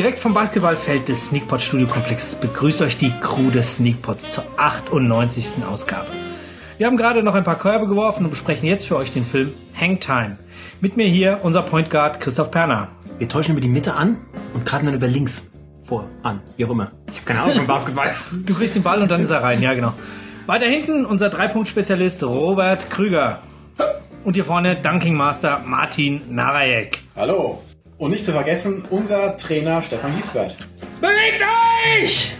Direkt vom Basketballfeld des Sneakpot Studiokomplexes begrüßt euch die Crew des Sneakpots zur 98. Ausgabe. Wir haben gerade noch ein paar Körbe geworfen und besprechen jetzt für euch den Film Hangtime. Mit mir hier unser Point Guard Christoph Perner. Wir täuschen über die Mitte an und geraten dann über links vor an, wie auch immer. Ich habe keine Ahnung vom Basketball. Du kriegst den Ball und dann ist er rein, ja genau. Weiter hinten unser 3-Punkt-Spezialist Robert Krüger. Und hier vorne Dunking Master Martin Narajek. Hallo. Und nicht zu vergessen, unser Trainer Stefan Giesbert. Bewegt euch!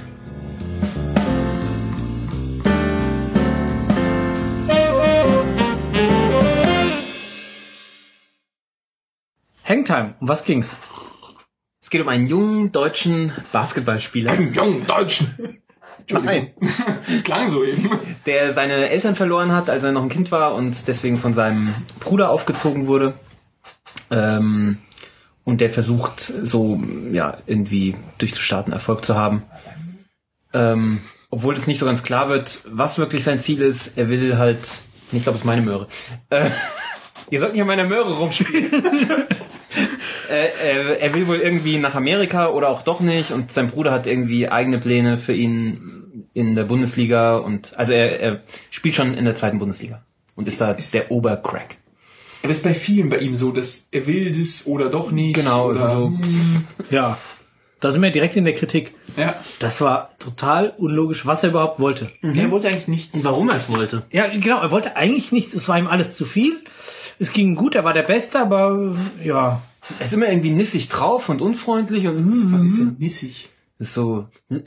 Hangtime, um was ging's? Es geht um einen jungen deutschen Basketballspieler. Einen jungen Deutschen. Nein, das klang so eben. Der seine Eltern verloren hat, als er noch ein Kind war und deswegen von seinem Bruder aufgezogen wurde. Und der versucht so, ja, irgendwie durchzustarten, Erfolg zu haben. Obwohl es nicht so ganz klar wird, was wirklich sein Ziel ist. Er will halt, ich glaube, es ist meine Möhre. Ihr sollt nicht an meiner Möhre rumspielen. Er will wohl irgendwie nach Amerika oder auch doch nicht. Und sein Bruder hat irgendwie eigene Pläne für ihn in der Bundesliga. Und also er spielt schon in der zweiten Bundesliga und ist da der Obercrack. Aber es ist bei vielen bei ihm so, dass er will das oder doch nicht. Genau, oder also Ja, da sind wir direkt in der Kritik. Ja. Das war total unlogisch, was er überhaupt wollte. Er wollte eigentlich nichts. Und warum er es wollte. Ja, genau, er wollte eigentlich nichts. Es war ihm alles zu viel. Es ging gut, er war der Beste, aber ja. Er ist immer irgendwie nissig drauf und unfreundlich und Was ist denn nissig? ist so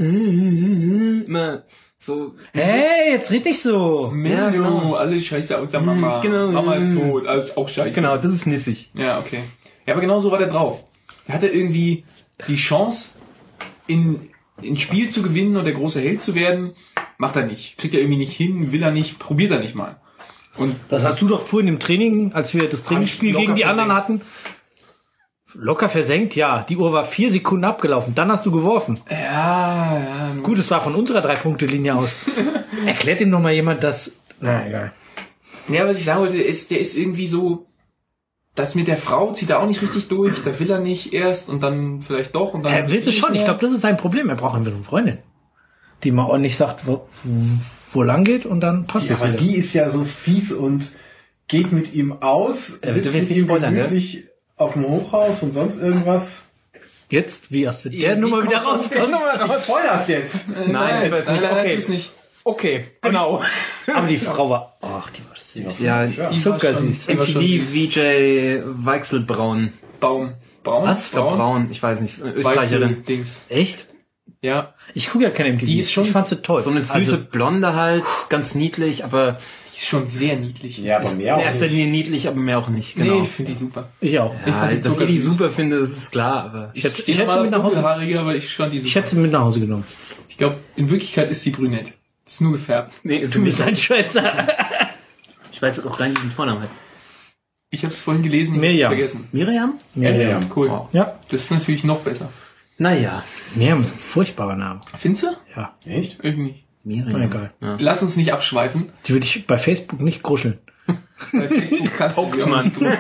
immer so. Hey, jetzt red nicht so. Ja, genau. Alles scheiße aus der Mama. Genau. Mama ist tot, alles auch scheiße. Genau, das ist nissig. Ja, okay. Ja, aber genau so war der drauf. Er hatte irgendwie die Chance, in Spiel zu gewinnen und der große Held zu werden. Macht er nicht. Kriegt er irgendwie nicht hin, will er nicht, probiert er nicht mal. Und Das hast du doch vorhin im Training, als wir das Trainingsspiel locker gegen die anderen hatten, locker versenkt, ja. Die Uhr war 4 Sekunden abgelaufen. Dann hast du geworfen. ja. Gut, es war von unserer 3-Punkte-Linie aus. Erklärt ihm noch mal jemand, dass... Na, egal. Ja, was ich sagen wollte, der ist irgendwie so, das mit der Frau zieht er auch nicht richtig durch. Da will er nicht erst und dann vielleicht doch und dann. Er will es schon. Ich glaube, das ist sein Problem. Er braucht einfach eine Freundin, die mal ordentlich sagt, wo lang geht und dann passt Ja, es aber wieder. die ist ja so fies und geht mit ihm aus, wir sitzt dürfen mit nicht ihm spoilern, gemütlich auf dem Hochhaus und sonst irgendwas. Jetzt, wie hast du der Nummer wieder rausgekommen? Ich spoiler's jetzt. Nein, ich weiß nicht. Nein, Okay. tut's nicht. Okay, genau. Aber die Frau war... Ach, die war süß. Ja, Die war Zuckersüß. schon- die war schon MTV süß. VJ Weichselbraun. Braun. Was? Ich glaube Braun, ich weiß nicht. Österreicherin. Dings. Echt? Ja. Ich gucke ja keine MTV. Die ist schon ich fand sie toll. So eine süße Also, Blonde halt, ganz niedlich, aber Die ist schon sehr niedlich. Ja, aber mehr in auch erster nicht. Linie niedlich, aber mehr auch nicht. Genau. Nee, ich finde die super. ich auch. Ich fand die dass ich die zuckersüß. super finde, das ist klar, aber Ich hätte Steht sie mal mit auf nach Hause. Dunkelhaarige, aber ich fand die super. Ich hätte sie mit nach Hause genommen. Ich glaube, in Wirklichkeit ist sie brünett. Ist nur gefärbt. nee, ist Du bist ein Schwätzer. ich weiß auch gar nicht, wie der Vorname heißt. Ich habe es vorhin gelesen, ich habe es Miriam. vergessen. Miriam? Miriam. Cool. Wow. Ja. Das ist natürlich noch besser. Naja, Miriam ist ein furchtbarer Name. Findest du? Ja. Echt? Irgendwie. Miriam. Na, egal. Ja. Lass uns nicht abschweifen. Die würde ich bei Facebook nicht gruscheln. Bei Facebook kannst du sie auch nicht gründen.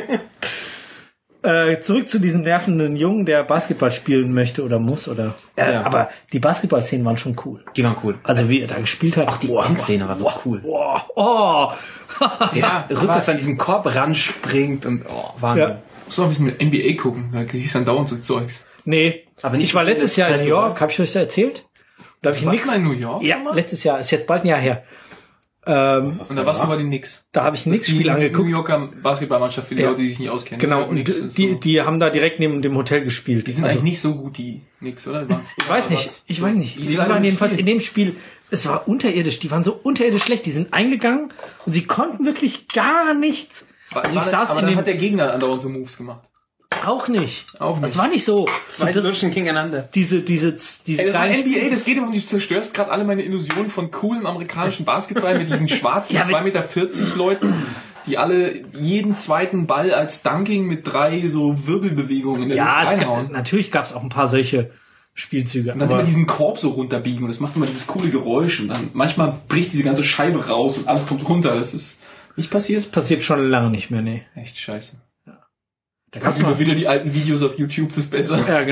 Zurück zu diesem nervenden Jungen, der Basketball spielen möchte oder muss. Oder. Ja. Aber die Basketballszenen waren schon cool. Die waren cool. Also wie er da gespielt hat. Ach, Die Endszene war so cool. Oh. Ja, Rückwärts an diesen Korb ranspringt und Wahnsinn. Ja. muss auch ein bisschen mit NBA gucken. Da siehst du dann dauernd so Zeugs. Nee, Aber nicht ich war so viel letztes Jahr in Zeit, New York, oder? habe ich euch das erzählt? Da habe ich Warst nix. du mal in New York Ja, schon mal? letztes Jahr, ist jetzt bald ein Jahr her. Und da warst du aber die Knicks. Da habe ich ein Das ist die Knicks-Spiel angeguckt. New Yorker Basketballmannschaft für die Ja. Leute, die sich nicht auskennen. Genau, Knicks und ist die, so. die haben da direkt neben dem Hotel gespielt. Die sind Also, eigentlich nicht so gut, die Knicks, oder? ich weiß nicht. Die waren jedenfalls in dem Spiel, es war unterirdisch, die waren so unterirdisch schlecht, die sind eingegangen und sie konnten wirklich gar nichts. Also ich saß aber in dann dem, hat der Gegner andauernd so Moves gemacht. auch nicht. Auch nicht. Das war nicht so. Zwei so das, Duschen gegeneinander. diese Ey, das war kleinen NBA, das geht immer, du zerstörst gerade alle meine Illusionen von coolem amerikanischen Basketball mit diesen schwarzen Ja, mit- 2,40 Meter Leuten, die alle jeden zweiten Ball als Dunking mit 3 so Wirbelbewegungen in der Ja, Luft reinhauen. natürlich gab es auch ein paar solche Spielzüge. Und dann aber immer diesen Korb so runterbiegen und das macht immer dieses coole Geräusch und dann manchmal bricht diese ganze Scheibe raus und alles kommt runter. Das ist nicht passiert. passiert schon lange nicht mehr, nee. Echt scheiße. Da Da gab's immer mal, wieder die alten Videos auf YouTube, das ist besser. ja, genau.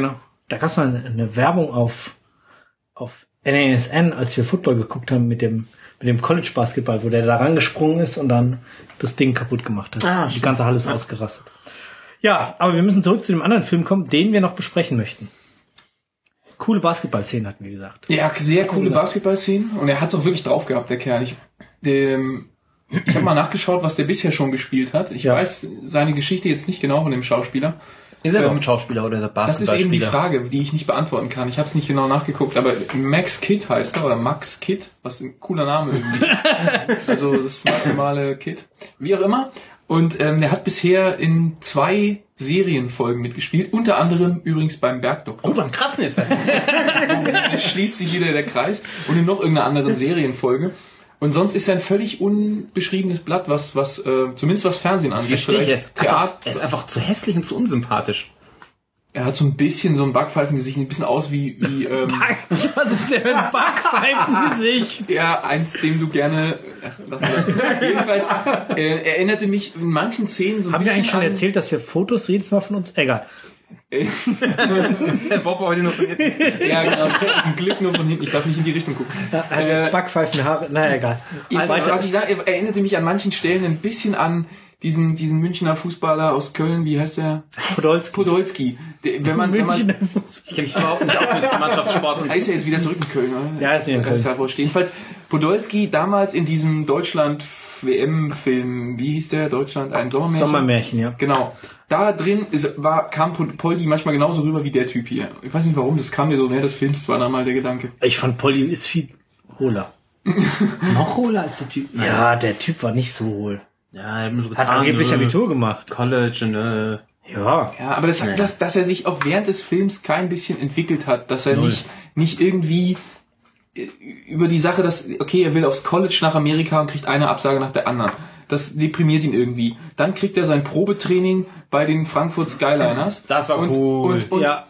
Da gab es mal eine Werbung auf NASN, als wir Football geguckt haben mit dem College-Basketball, wo der da rangesprungen ist und dann das Ding kaputt gemacht hat. Die ganze Halle ist ausgerastet. Ja, aber wir müssen zurück zu dem anderen Film kommen, den wir noch besprechen möchten. Coole Basketball-Szenen hatten wir gesagt. Ja, sehr coole Basketball-Szenen. Und er hat's auch wirklich drauf gehabt, der Kerl. Ich habe mal nachgeschaut, was der bisher schon gespielt hat. Ich weiß seine Geschichte jetzt nicht genau von dem Schauspieler. Ist er überhaupt Schauspieler oder ist er Basketballspieler? Das ist eben die Frage, die ich nicht beantworten kann. Ich habe es nicht genau nachgeguckt, aber Max Kidd heißt er, oder Max Kidd, was ein cooler Name irgendwie ist. Also das maximale Kidd. Wie auch immer. Und er hat bisher in 2 Serienfolgen mitgespielt, unter anderem übrigens beim Bergdoktor. Oh, beim Krassen jetzt. Schließt sich wieder der Kreis. Und in noch irgendeiner anderen Serienfolge. Und sonst ist er ein völlig unbeschriebenes Blatt, was zumindest was Fernsehen angeht. Vielleicht er ist einfach zu hässlich und zu unsympathisch. Er hat so ein bisschen so ein Backpfeifengesicht, ein bisschen aus wie Was ist denn ein Backpfeifengesicht? ja, eins, dem du gerne... Jedenfalls erinnerte mich in manchen Szenen so ein Haben wir bisschen eigentlich schon an... erzählt, dass wir Fotos jedes Mal von uns... Egal. Bob heute nur von hinten. Ja, genau. Zum Glück nur von hinten. Ich darf nicht in die Richtung gucken. Backpfeifenhaare... Naja, egal. Jedenfalls, was ich sage, er erinnerte mich an manchen Stellen ein bisschen an diesen Münchner Fußballer aus Köln, wie heißt der? Podolski. Wenn man, Ich kenne mich überhaupt nicht aus mit Mannschaftssport. Und ist er jetzt wieder zurück in Köln, oder? Ja, ist wieder in Köln. Jedenfalls, Podolski damals in diesem Deutschland-WM-Film, wie hieß der? Deutschland, ein Sommermärchen? Sommermärchen, ja. Genau. Da drin kam Poldi manchmal genauso rüber wie der Typ hier. Ich weiß nicht warum, das kam mir so während des Films zwar einmal der Gedanke. Ich fand Polly ist viel hohler. noch hohler als der Typ. Ja, der Typ war nicht so hohl. Ja, er hat so Hat angeblich Abitur gemacht. College und Ja. Ja, aber dass er sich auch während des Films kein bisschen entwickelt hat, dass er nicht irgendwie über die Sache, dass, okay, er will aufs College nach Amerika und kriegt eine Absage nach der anderen. Das deprimiert ihn irgendwie. Dann kriegt er sein Probetraining bei den Frankfurt Skyliners. Das war cool. Und Ja,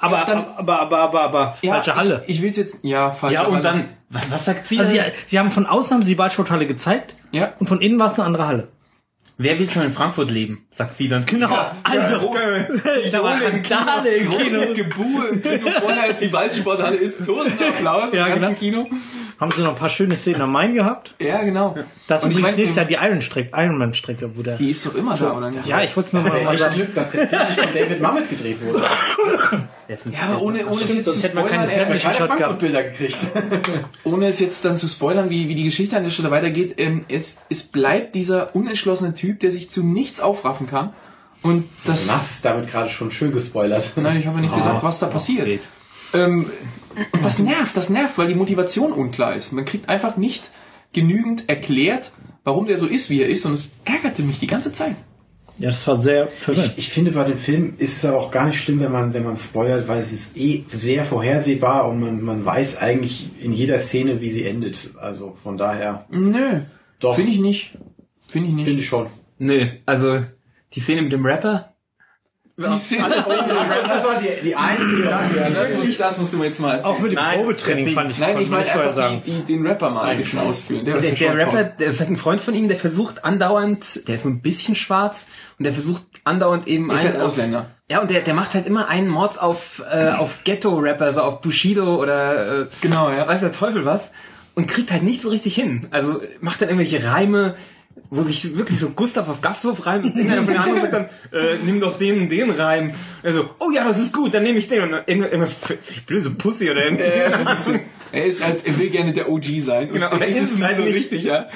aber falsche Halle. Ich will's jetzt, falsche Halle. Ja, und dann, was sagt sie? Also sie haben von außen die Ballsporthalle gezeigt. Ja. Und von innen war es eine andere Halle. Wer will schon in Frankfurt leben? Sagt sie dann. Genau. Also, da war ein Klar im großes Kino. Gebuhe im Kino vorher, als die Waldsporthalle ist. Tosender Applaus im ganzen Kino. Haben sie noch ein paar schöne Szenen am Main gehabt? Ja, genau. Das ist Und ich übrigens weiß nächstes nicht- Jahr die Ironman-Strecke, wo der... Die ist doch immer da, oder nicht? Ja, ich wollte es nur mal Echt sagen. Glück, dass der Film nicht von David Mamet gedreht wurde. Ja, aber ohne es jetzt zu sonst hätte man spoilern, keine Snap- Keine Shot gehabt. Frankfurt-Bilder gekriegt. ohne es jetzt dann zu spoilern, wie die Geschichte an der Stelle weitergeht, es bleibt dieser unentschlossene Typ, der sich zu nichts aufraffen kann. Und das... Du hast es damit gerade schon schön gespoilert. Nein, ich habe nicht gesagt, was da passiert. Und das nervt, weil die Motivation unklar ist. Man kriegt einfach nicht genügend erklärt, warum der so ist, wie er ist, und es ärgerte mich die ganze Zeit. Ja, das war sehr verwirrend. Ich finde, bei dem Film ist es aber auch gar nicht schlimm, wenn man spoilert, weil es ist sehr vorhersehbar und man weiß eigentlich in jeder Szene, wie sie endet. Also von daher. Nö, Doch. finde ich nicht. Finde ich schon. Nö, also die Szene mit dem Rapper. Die Szene, Das war die einzige. das musst du mir jetzt mal erzählen. Auch mit dem Nein, Probetraining das- fand ich, Nein, ich konnte meine vorher einfach den Rapper mal ein bisschen ausführen. Der ist ja Der schon Rapper, toll. der ist halt ein Freund von ihm, der versucht andauernd, der ist so ein bisschen schwarz und der versucht andauernd eben Ist halt auf- Ausländer. Ja, und der macht halt immer einen Mords auf Ghetto-Rapper, so auf Bushido oder Genau, ja. weiß der Teufel was, und kriegt halt nicht so richtig hin. Also macht dann irgendwelche Reime, wo sich wirklich so Gustav auf Gasthof reimt und irgendeiner von den anderen sagt dann, nimm doch den Reim. Also, oh ja, das ist gut, dann nehme ich den. Und dann irgendwas blöde Pussy oder irgendwas. Er ist halt, er will gerne der OG sein. Genau, und er ist ist es es nicht halt so nicht. richtig, ja.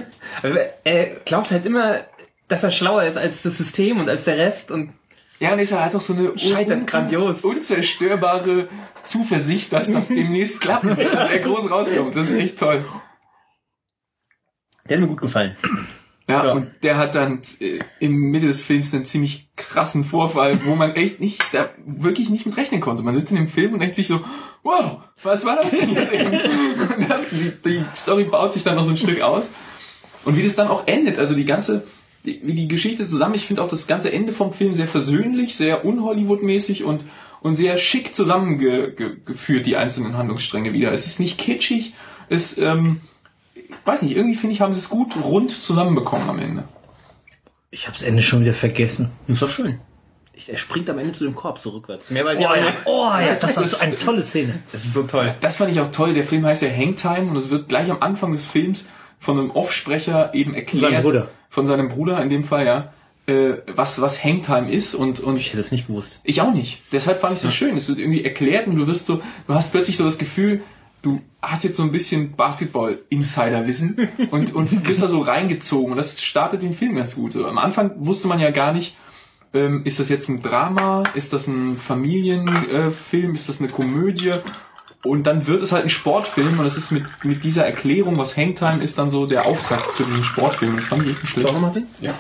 Er glaubt halt immer, dass er schlauer ist als das System und als der Rest und Ja, und ist er hat auch so eine Scheitert grandios. unzerstörbare Zuversicht, dass das demnächst klappen wird, dass er groß rauskommt. Das ist echt toll. der hat mir gut gefallen. Ja, und der hat dann im Mitte des Films einen ziemlich krassen Vorfall, wo man echt wirklich nicht mit rechnen konnte. Man sitzt in dem Film und denkt sich so, wow, was war das denn jetzt eben? Und die Story baut sich dann noch so ein Stück aus. Und wie das dann auch endet, also wie die Geschichte zusammen, ich finde auch das ganze Ende vom Film sehr versöhnlich, sehr un-Hollywood-mäßig und sehr schick zusammengeführt, die einzelnen Handlungsstränge wieder. Es ist nicht kitschig, weiß nicht, irgendwie finde ich, haben sie es gut rund zusammenbekommen am Ende. Ich habe das Ende schon wieder vergessen. Das ist doch schön. Er springt am Ende zu dem Korb so rückwärts. Mehr weiß ich Oh auch ja, nicht. das war so eine tolle Szene. Das ist so toll. Das fand ich auch toll. Der Film heißt ja Hangtime und es wird gleich am Anfang des Films von einem Offsprecher eben erklärt. Von seinem Bruder in dem Fall, ja. Was Hangtime ist und Ich hätte es nicht gewusst. ich auch nicht. Deshalb fand ich es so schön. Es wird irgendwie erklärt und du hast plötzlich so das Gefühl, du hast jetzt so ein bisschen Basketball-Insider-Wissen und bist da so reingezogen und das startet den Film ganz gut. So, am Anfang wusste man ja gar nicht, ist das jetzt ein Drama, ist das ein Familienfilm, ist das eine Komödie? Und dann wird es halt ein Sportfilm und es ist mit dieser Erklärung, was Hangtime ist, dann so der Auftakt zu diesem Sportfilm. Das fand ich echt nicht schlecht. Ja.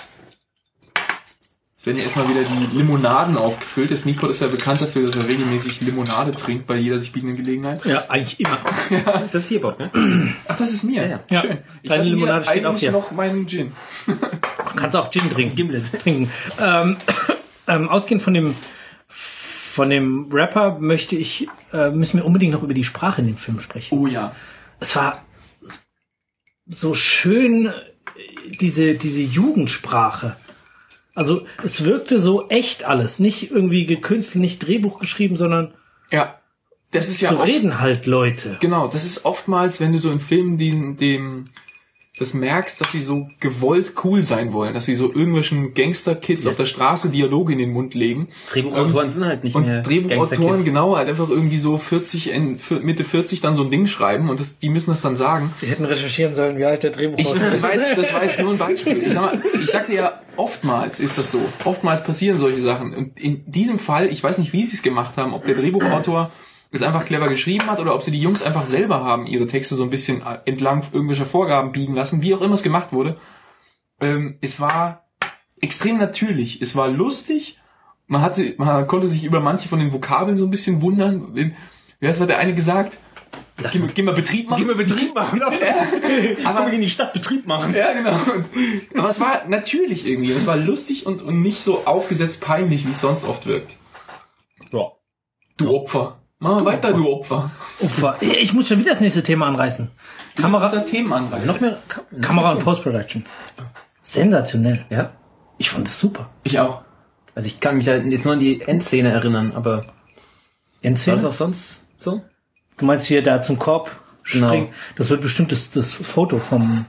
Jetzt werden ja erstmal wieder die Limonaden aufgefüllt. Der Sneakpot ist ja bekannt dafür, dass er regelmäßig Limonade trinkt bei jeder sich bietenden Gelegenheit. Ja, eigentlich immer. Das ist hier Bock, ne? Ach, das ist mir. Ja. Schön. Ich Deine hatte Limonade hier steht auch eigentlich hier. noch meinen Gin. Du kannst auch Gin trinken. Gimlet trinken. Ausgehend von dem Rapper müssen wir unbedingt noch über die Sprache in dem Film sprechen. Oh ja. Es war so schön, diese Jugendsprache. Also es wirkte so echt alles. Nicht irgendwie gekünstelt, nicht Drehbuch geschrieben, sondern Ja. Das ist ja so reden halt Leute. Genau, das ist oftmals, wenn du so in Filmen das merkst, dass sie so gewollt cool sein wollen, dass sie so irgendwelchen Gangster-Kids auf der Straße Dialoge in den Mund legen. Drehbuchautoren sind halt nicht mehr Und Drehbuchautoren, Gangsterkids. genau, halt einfach irgendwie so Mitte 40 dann so ein Ding schreiben und die müssen das dann sagen. Wir hätten recherchieren sollen, wie alt der Drehbuchautor Das ist. war jetzt nur ein Beispiel. Ich sagte ja, oftmals ist das so. Oftmals passieren solche Sachen. Und in diesem Fall, ich weiß nicht, wie sie es gemacht haben, ob der Drehbuchautor es einfach clever geschrieben hat oder ob sie die Jungs einfach selber haben ihre Texte so ein bisschen entlang irgendwelcher Vorgaben biegen lassen, wie auch immer es gemacht wurde. Es war extrem natürlich. Es war lustig. Man konnte sich über manche von den Vokabeln so ein bisschen wundern. Wie hat der eine gesagt? Geh mal Betrieb machen. Aber in die Stadt Betrieb machen. Ja, genau. Aber es war natürlich irgendwie. Es war lustig und nicht so aufgesetzt peinlich, wie es sonst oft wirkt. Ja. Du Opfer. Mach mal weiter, du Opfer. Opfer. Ich muss schon wieder das nächste Thema anreißen. Kamera Themen anreißen. Noch mehr Kamera und Post-Production. Sensationell. Ja. Ich fand das super. Ich auch. Also ich kann mich da jetzt nur an die Endszene erinnern, aber war Endszene? das auch sonst so? Du meinst, wie er da zum Korb Genau. springt? Das wird bestimmt das Foto vom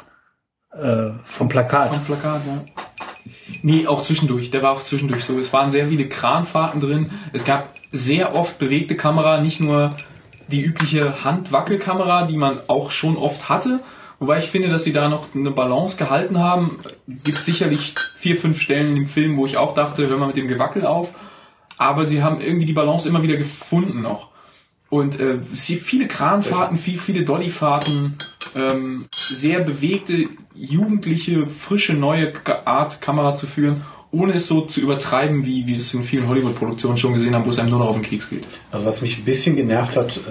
Plakat. Am Plakat, ja. Nee, auch zwischendurch. Der war auch zwischendurch so. Es waren sehr viele Kranfahrten drin. Es gab sehr oft bewegte Kamera, nicht nur die übliche Handwackelkamera, die man auch schon oft hatte. Wobei ich finde, dass sie da noch eine Balance gehalten haben. Es gibt sicherlich 4-5 Stellen im Film, wo ich auch dachte, hör mal mit dem Gewackel auf. Aber sie haben irgendwie die Balance immer wieder gefunden noch. Und viele Kranfahrten, viele Dollyfahrten, sehr bewegte, jugendliche, frische, neue Art Kamera zu führen, ohne es so zu übertreiben, wie wir es in vielen Hollywood-Produktionen schon gesehen haben, wo es einem nur noch auf den Keks geht. Also was mich ein bisschen genervt hat,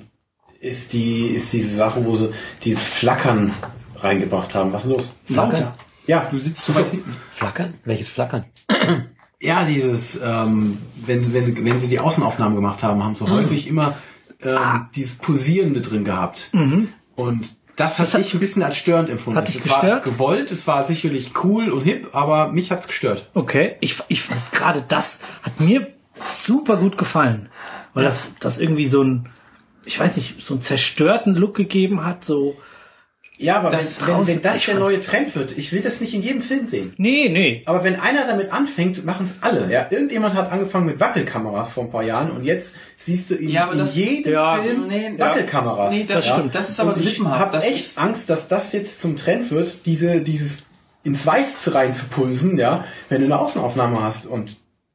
ist diese Sache, wo sie dieses Flackern reingebracht haben. Was ist los? Lauter. Ja, Du sitzt zu weit hinten. Flackern? Welches Flackern? ja, dieses, wenn sie die Außenaufnahmen gemacht haben, haben sie häufig immer dieses Pulsierende drin gehabt. Und das hat ich ein bisschen als störend empfunden. Hat dich Es gestört? war gewollt, es war sicherlich cool und hip, aber mich hat's gestört. Okay, ich fand gerade das hat mir super gut gefallen, weil das irgendwie so ein, ich weiß nicht, so einen zerstörten Look gegeben hat, so. Ja, aber Das wenn draußen- das ich der fand's- neue Trend wird, ich will das nicht in jedem Film sehen. Nee. Aber wenn einer damit anfängt, machen's alle. Ja, irgendjemand hat angefangen mit Wackelkameras vor ein paar Jahren und jetzt siehst du in jedem Film Wackelkameras. Nee, das ist aber und ich sippenhaft. habe Das echt ist- Angst, dass das jetzt zum Trend wird, dieses ins Weiß reinzupulsen, ja, wenn du eine Außenaufnahme hast. Und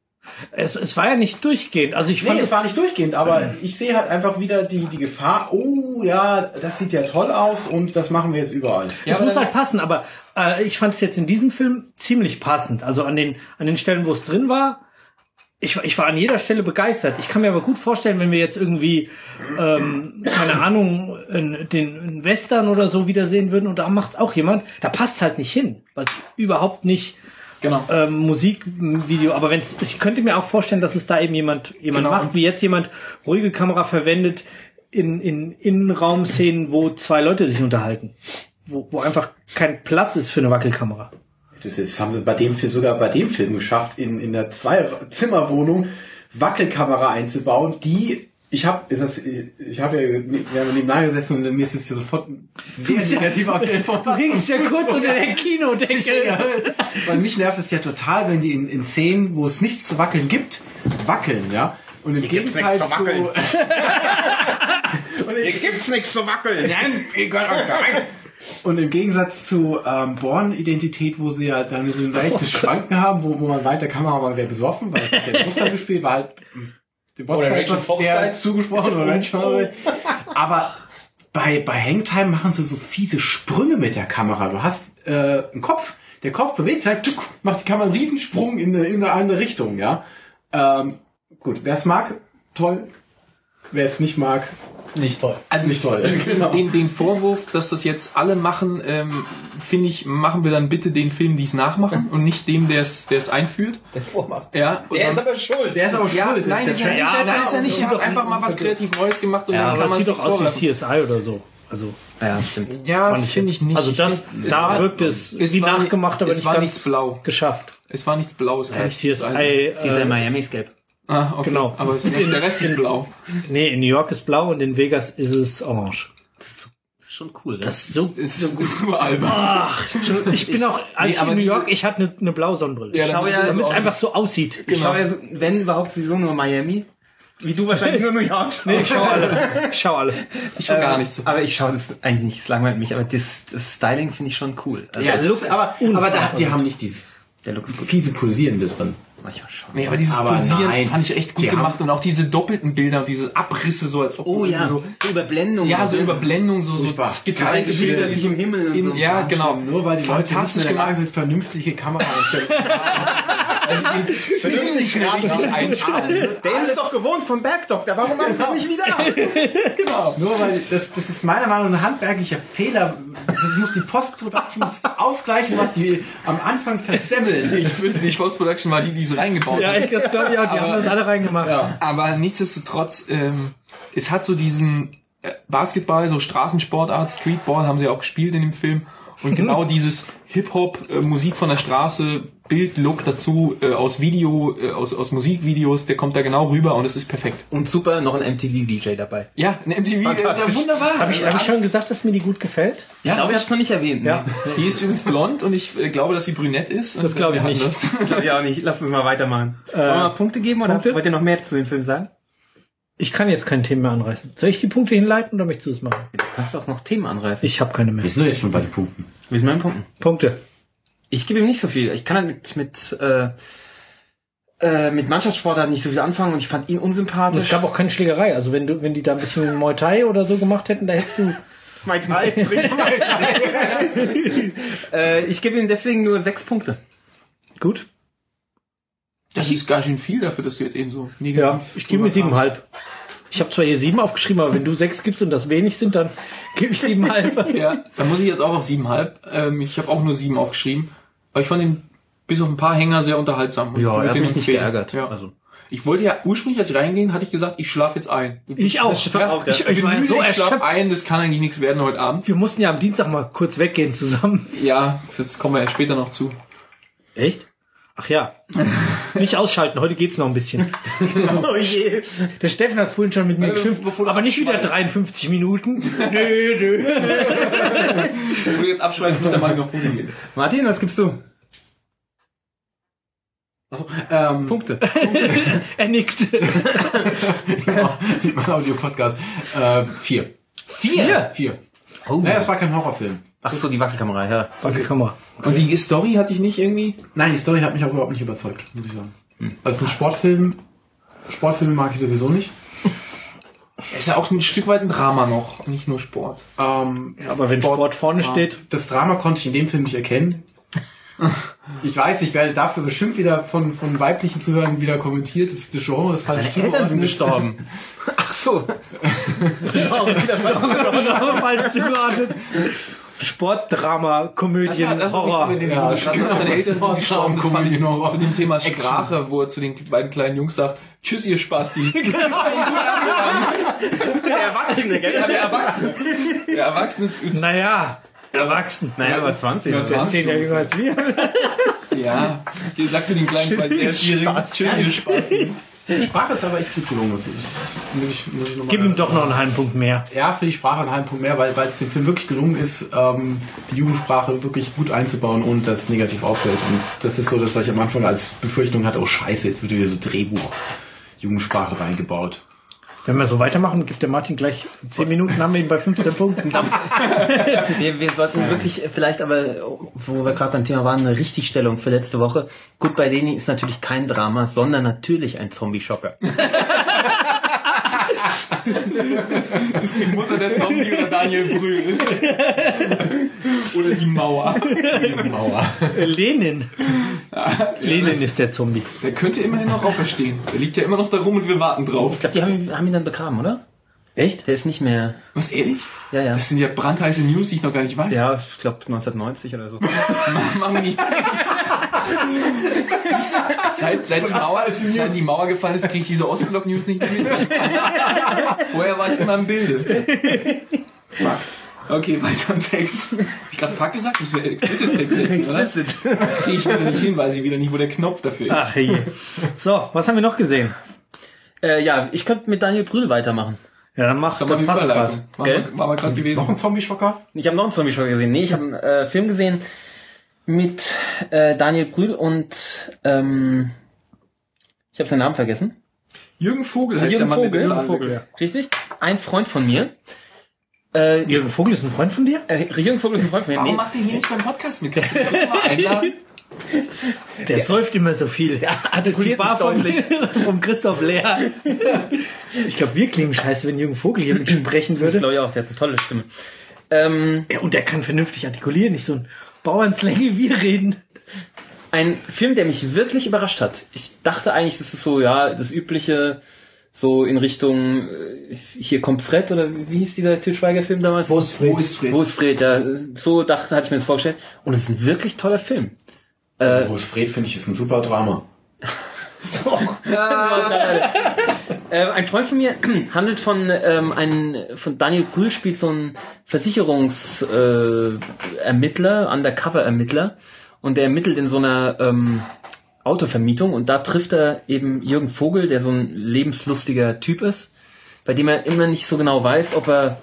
Es war ja nicht durchgehend. Also ich fand es war nicht durchgehend, aber ich sehe halt einfach wieder die Gefahr, oh ja, das sieht ja toll aus und das machen wir jetzt überall. es aber muss dann- halt passen, aber ich fand es jetzt in diesem Film ziemlich passend. Also an den Stellen, wo es drin war, ich war an jeder Stelle begeistert. Ich kann mir aber gut vorstellen, wenn wir jetzt irgendwie, keine Ahnung, den Western oder so wiedersehen würden und da macht's auch jemand, da passt's halt nicht hin, weil es überhaupt nicht Genau. Musikvideo, aber ich könnte mir auch vorstellen, dass es da eben jemand Genau. macht, wie jetzt jemand ruhige Kamera verwendet in Innenraumszenen, wo zwei Leute sich unterhalten, wo einfach kein Platz ist für eine Wackelkamera. Das haben sie bei dem Film, sogar bei dem Film geschafft, in der 2-Zimmer-Wohnung Wackelkamera einzubauen, die wir haben nebeneinander gesessen und mir ist es ja sofort sehr negativ auf den Du hängst ja kurz unter der Kinodecke. Weil mich nervt es ja total, wenn die in Szenen, wo es nichts zu wackeln gibt, wackeln, ja. Und im Gegenteil zu wackeln. Hier gibt's nichts zu wackeln. Und im Gegensatz zu Bourne-Identität, wo sie ja dann so ein leichtes Schwanken haben, wo man weiter Kameramann wäre besoffen, weil es hat der Muster gespielt, war halt dem Wodka etwas sehr zugesprochen oder Rachel. Aber bei Hangtime machen sie so fiese Sprünge mit der Kamera. Du hast einen Kopf, der Kopf bewegt sich, macht die Kamera einen Riesensprung in eine andere Richtung, ja. Gut, wer es mag, toll. Wer es nicht mag, Nicht toll. Also nicht toll. Genau. Den Vorwurf, dass das jetzt alle machen, finde ich, machen wir dann bitte den Film, die es nachmachen und nicht dem, der es einführt. Das vormacht. Ja. Der ist aber schuld. Der ist aber schuld. Nein, ist ja nicht. Der hat einfach mal was kreativ Neues gemacht und Ja, dann aber kann das man sieht es doch aus vorwerfen. wie CSI oder so. Also, Ja, stimmt. Ja, fand finde ich nicht. Also das, Es da war- wirkt es wie war- nachgemacht, aber es nicht war ganz nichts blau. geschafft. Es war nichts Blaues. Kann ich CSI, Dieser Miami ist gelb. Ah, okay. Genau. Aber der Rest ist blau. nee, in New York ist blau und in Vegas ist es orange. Das ist schon cool. Das ist so, Es ist nur albern. ach, ich bin auch, als ich aber in New diese- York, ich hatte eine blaue Sonnenbrille. Ja, schau ja, damit es aus- einfach so aussieht. Ich schaue ja, wenn überhaupt, sowieso nur Miami. Wie du wahrscheinlich nur New York. Nee, ich schau alle. Ich schau alle. Ich schon gar nichts. Aber ich schaue das eigentlich nicht, es langweilt mich, aber das Styling finde ich schon cool. Also Ja, das Look, ist aber die haben nicht dieses der Look ist gut. fiese Pulsierende drin. Manchmal schon. Nee, aber dieses Aber Pulsieren nein. fand ich echt gut Die haben- gemacht und auch diese doppelten Bilder und diese Abrisse so als ob Oh ja, so, so Überblendung. ja, so Überblendung, so Furchtbar. geteilt. Gesichter sich im Himmel und so. Ja, genau. Nur weil die Leute Fantastisch nicht in der Lage gemacht. sind, vernünftige Kameraeinstellungen Also den Film richtig einstellen. Der ist doch gewohnt vom Bergdoktor, warum macht er nicht wieder? Genau. Nur weil das ist meiner Meinung nach ein handwerklicher Fehler. Das muss die Post-Production muss ausgleichen, was sie am Anfang versemmeln. Ich würde nicht Post-Production war die es reingebaut Ja, hat. das glaube ich auch. Die Aber- haben das alle reingemacht. Aber nichtsdestotrotz, es hat so diesen Basketball, so Straßensportart, Streetball haben sie auch gespielt in dem Film. Und genau dieses Hip-Hop, Musik von der Straße, Bild-Look dazu aus aus Musikvideos, der kommt da genau rüber und es ist perfekt. Und super, noch ein MTV-DJ dabei. Ja, ein MTV, ist ja Fantastisch. wunderbar. Hab ich schon gesagt, dass mir die gut gefällt? Ich glaube, ich habe es noch nicht erwähnt. Ja. Die ist übrigens blond und ich glaube, dass sie brünett ist. Das glaube ich Wir hatten nicht. das. Glaube ich auch nicht. Lass uns mal weitermachen. Wollen wir mal Punkte geben oder Punkte? wollt ihr noch mehr zu dem Film sagen? Ich kann jetzt kein Thema mehr anreißen. Soll ich die Punkte hinleiten oder möchtest du es machen? Du kannst auch noch Themen anreißen. Ich habe keine mehr. Wir sind doch jetzt schon bei den Punkten. Wir sind bei den Punkten. Punkte. Ich gebe ihm nicht so viel. Ich kann halt mit Mannschaftssportarten nicht so viel anfangen und ich fand ihn Und unsympathisch. es gab auch keine Schlägerei. Also wenn die da ein bisschen Muay Thai oder so gemacht hätten, da hättest du... Mai Tai. Ich gebe ihm deswegen nur 6 Punkte. Gut. Das ist ganz schön viel dafür, dass du jetzt eben so negativ... Ja, ich gebe mir 7,5. Ich habe zwar hier 7 aufgeschrieben, aber wenn du 6 gibst und das wenig sind, dann gebe ich 7,5. Ja, dann muss ich jetzt auch auf 7,5. Ich habe auch nur 7 aufgeschrieben. Aber ich fand ihn bis auf ein paar Hänger sehr unterhaltsam. Und Ja, würde er hat den mich nicht empfehlen. geärgert. Ja. Also. Ich wollte ja ursprünglich, als ich reingehen, hatte ich gesagt, ich schlafe jetzt ein. Ich auch. Ja, Ich war ja so ich schlafe erschöpft. ein, das kann eigentlich nichts werden heute Abend. Wir mussten ja am Dienstag mal kurz weggehen zusammen. Ja, das kommen wir ja später noch zu. Echt? Ach ja. Nicht ausschalten, heute geht's noch ein bisschen. Oh je. Der Steffen hat vorhin schon mit mir geschimpft, aber nicht wieder 53 Minuten. Nö. Wenn du jetzt abschweißt, muss ja mal noch Punkte geben. Martin, was gibst du? Achso, Punkte. Er nickt. mein Audio-Podcast. 4. 4? 4. Oh. Naja, es war kein Horrorfilm. Ach so, die Wackelkamera, ja. Wackelkamera. Und die Story hatte ich nicht irgendwie... Nein, die Story hat mich auch überhaupt nicht überzeugt, muss ich sagen. Also es ist ein Sportfilm. Sportfilme mag ich sowieso nicht. Ist ja auch ein Stück weit ein Drama noch, nicht nur Sport. Aber wenn Sport vorne steht, Das Drama konnte ich in dem Film nicht erkennen. Ich weiß, ich werde dafür bestimmt wieder von weiblichen Zuhörern wieder kommentiert. Das Genre ist falsch Deine Eltern sind zugeordnet. gestorben. Ach so. falsch zugeordnet. Sportdrama, Komödien, Horror. Ja, Krass, dass deine Eltern sind gestorben. Das fand ich Horror. zu dem Thema Sprache, wo er zu den beiden kleinen Jungs sagt, tschüss, ihr Spastis. Der Erwachsene, gell? Ja, der Erwachsene. Der Erwachsene. Naja, Erwachsen. Naja, aber 20. Ja, 20. 10 Jahre jünger als wir. Ja, hier sagst du den kleinen 6-Jährigen. Tschüss, ihr Spaß. Die Sprache ist aber echt gut gelungen. Muss ich noch mal Gib ihm doch noch einen halben Punkt mehr. Ja, für die Sprache einen halben Punkt mehr, weil es dem Film wirklich gelungen ist, die Jugendsprache wirklich gut einzubauen, ohne dass es negativ auffällt. Und das ist so das, was ich am Anfang als Befürchtung hatte, oh scheiße, jetzt wird wieder so Drehbuch-Jugendsprache reingebaut. Wenn wir so weitermachen, gibt der Martin gleich 10 Minuten, haben wir ihn bei 15 Punkten. Wir sollten wirklich vielleicht aber, wo wir gerade beim Thema waren, eine Richtigstellung für letzte Woche. Goodbye Lenin ist natürlich kein Drama, sondern natürlich ein Zombie-Schocker. Ist die Mutter der Zombie oder Daniel Brühl? Oder die Mauer. Die Mauer. Lenin. Lenin ist der Zombie. Der könnte immerhin noch auferstehen. Der liegt ja immer noch da rum und wir warten drauf. Ich glaube, die haben ihn dann begraben, oder? Echt? Der ist nicht mehr... Was, ehrlich? Ja, ja. Das sind ja brandheiße News, die ich noch gar nicht weiß. Ja, ich glaube 1990 oder so. Mach mich nicht fertig. Seit die Mauer gefallen ist, kriege ich diese Ostblock-News nicht mehr mit. Vorher war ich immer im Bilde. Fuck. Okay, weiter im Text. Hab ich gerade Fuck gesagt? Müssen wir Explicit-Text setzen, oder? Kriege ich wieder nicht hin, weiß ich wieder nicht, wo der Knopf dafür ist. Ach je. So, was haben wir noch gesehen? Ja, ich könnte mit Daniel Brühl weitermachen. Ja, dann Das ist aber eine Überleitung. War mal gerade gewesen. Noch ein Zombie-Schocker? Ich habe noch einen Zombie-Show gesehen. Nee, ich habe einen Film gesehen mit Daniel Brühl und ich habe seinen Namen vergessen. Jürgen Vogel heißt Jürgen der Mann mit Vogel. den Zahlen. ja. Richtig? Ein Freund von mir. Jürgen Vogel ist ein Freund von dir? Jürgen Vogel ist ein Freund von mir. Warum Nee. macht ihr hier nicht beim Podcast mit? Kannst du mich mal einladen? Der säuft immer so viel. Ja, Das ist die artikuliert Bar nicht vom Christoph Lehr. Ich glaube, wir klingen scheiße, wenn Jürgen Vogel hier mitsprechen Das würde. glaube ich auch, der hat eine tolle Stimme. Ja, und der kann vernünftig artikulieren, nicht so ein Bauernslang wie wir reden. Ein Film, der mich wirklich überrascht hat. Ich dachte eigentlich, das ist so, ja, das übliche, so in Richtung, hier kommt Fred, oder wie hieß dieser Til Schweiger-Film damals? Wo ist Fred? Wo ist Fred? Ja, so hatte ich mir das vorgestellt. Und es ist ein wirklich toller Film. Wo ist Fred, finde ich, ist ein super Drama. Ein Freund von mir handelt von Daniel Brühl, spielt so einen Versicherungsermittler, Undercover-Ermittler, und der ermittelt in so einer Autovermietung, und da trifft er eben Jürgen Vogel, der so ein lebenslustiger Typ ist, bei dem er immer nicht so genau weiß, ob er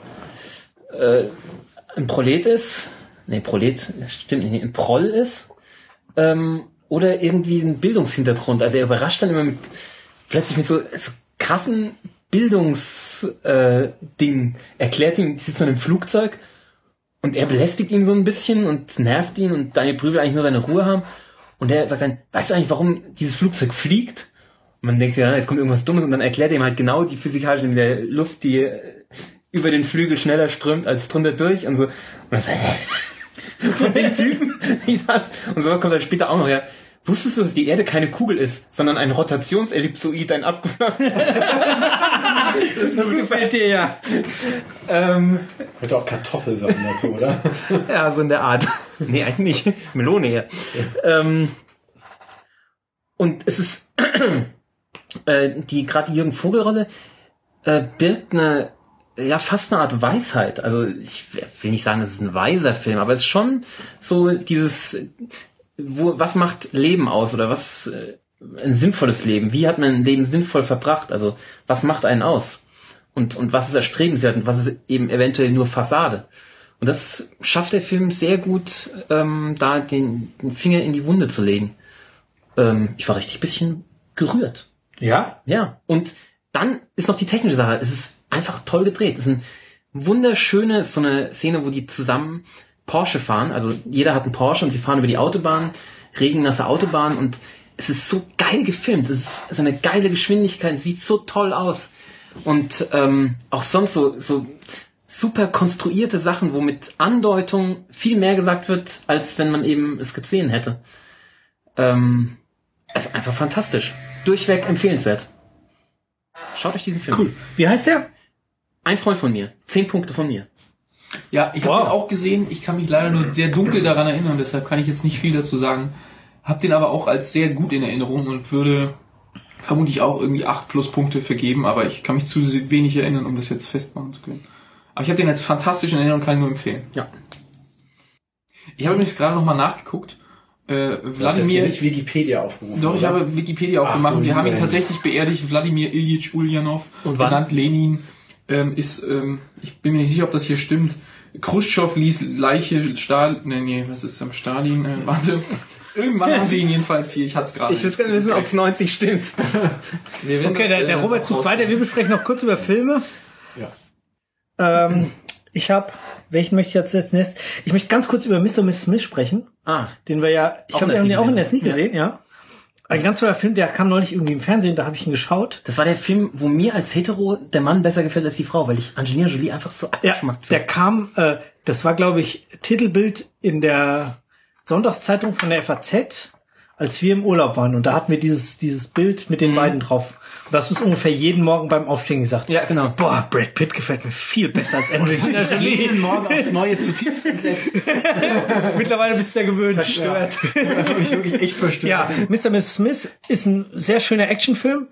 ein Prolet ist, Prolet, das stimmt nicht, ein Proll ist, oder irgendwie ein Bildungshintergrund. Also er überrascht dann immer plötzlich mit so krassen Bildungsdingen. Erklärt ihm, die sitzen in einem Flugzeug und er belästigt ihn so ein bisschen und nervt ihn, und Daniel Brühl will eigentlich nur seine Ruhe haben. Und er sagt dann, weißt du eigentlich, warum dieses Flugzeug fliegt? Und man denkt sich, ja, jetzt kommt irgendwas Dummes, und dann erklärt er ihm halt genau die physikalische mit der Luft, die über den Flügel schneller strömt als drunter durch und so. Und das von den Typen, wie das. Und sowas kommt dann später auch noch her. Wusstest du, dass die Erde keine Kugel ist, sondern ein Rotationsellipsoid, ein abgeflachter? Das gefällt dir ja. Könnte auch Kartoffel sein dazu, oder? Ja, so in der Art. Nee, eigentlich nicht. Melone her. Und es ist gerade die Jürgen Vogel-Rolle birgt fast eine Art Weisheit. Also ich will nicht sagen, es ist ein weiser Film, aber es ist schon so dieses, was macht Leben aus, oder was ein sinnvolles Leben? Wie hat man ein Leben sinnvoll verbracht? Also was macht einen aus? Und was ist erstrebenswert und was ist eben eventuell nur Fassade? Und das schafft der Film sehr gut, da den Finger in die Wunde zu legen. Ich war richtig ein bisschen gerührt. Ja? Ja. Und dann ist noch die technische Sache. Es ist einfach toll gedreht. Es ist so eine Szene, wo die zusammen Porsche fahren. Also jeder hat einen Porsche und sie fahren über die Autobahn, regennasse Autobahn, und es ist so geil gefilmt. Es ist so eine geile Geschwindigkeit. Es sieht so toll aus. Und auch sonst so super konstruierte Sachen, wo mit Andeutung viel mehr gesagt wird, als wenn man eben es gesehen hätte. Es ist einfach fantastisch. Durchweg empfehlenswert. Schaut euch diesen Film an. Cool. Wie heißt der? Ein Freund von mir. 10 Punkte von mir. Ja, ich habe den auch gesehen. Ich kann mich leider nur sehr dunkel daran erinnern, deshalb kann ich jetzt nicht viel dazu sagen. Hab den aber auch als sehr gut in Erinnerung und würde vermutlich auch irgendwie 8+ Punkte vergeben, aber ich kann mich zu wenig erinnern, um das jetzt festmachen zu können. Aber ich habe den als fantastisch in Erinnerung, kann ich nur empfehlen. Ja. Ich habe übrigens gerade nochmal nachgeguckt. Wladimir, nicht Wikipedia aufgerufen. Doch, ich habe Wikipedia aufgemacht. Sie haben ihn tatsächlich beerdigt. Wladimir Iljitsch Ulyanov, genannt Lenin, ich bin mir nicht sicher, ob das hier stimmt. Khrushchev ließ Leiche was ist am Stalin? Warte. Irgendwann haben sie ihn jedenfalls hier. Ich hatte es gerade. Ich will gerne wissen, ob es 90 stimmt. Okay, der Robert sucht weiter. Wir besprechen noch kurz über Filme. Ja. Welchen möchte ich jetzt nächstes? Ich möchte ganz kurz über Mr. und Mrs. Smith sprechen. Den wir ja, ich glaube, wir haben den auch in der Sneak gesehen, ja. Ein ganz toller Film, der kam neulich irgendwie im Fernsehen, da habe ich ihn geschaut. Das war der Film, wo mir als Hetero der Mann besser gefällt als die Frau, weil ich Angelina Jolie einfach so abgeschmackt finde. Der kam, das war, glaube ich, Titelbild in der Sonntagszeitung von der FAZ, als wir im Urlaub waren. Und da hatten wir dieses Bild mit den beiden drauf. Und das ist ungefähr jeden Morgen beim Aufstehen gesagt. Ja, genau. Boah, Brad Pitt gefällt mir viel besser als Angelina Jolie. Jeden Morgen aufs Neue zutiefst entsetzt. Mittlerweile bist du ja gewöhnt. Verstört. Das hat mich wirklich echt verstört. Ja, Mr. und Mrs. Smith ist ein sehr schöner Actionfilm.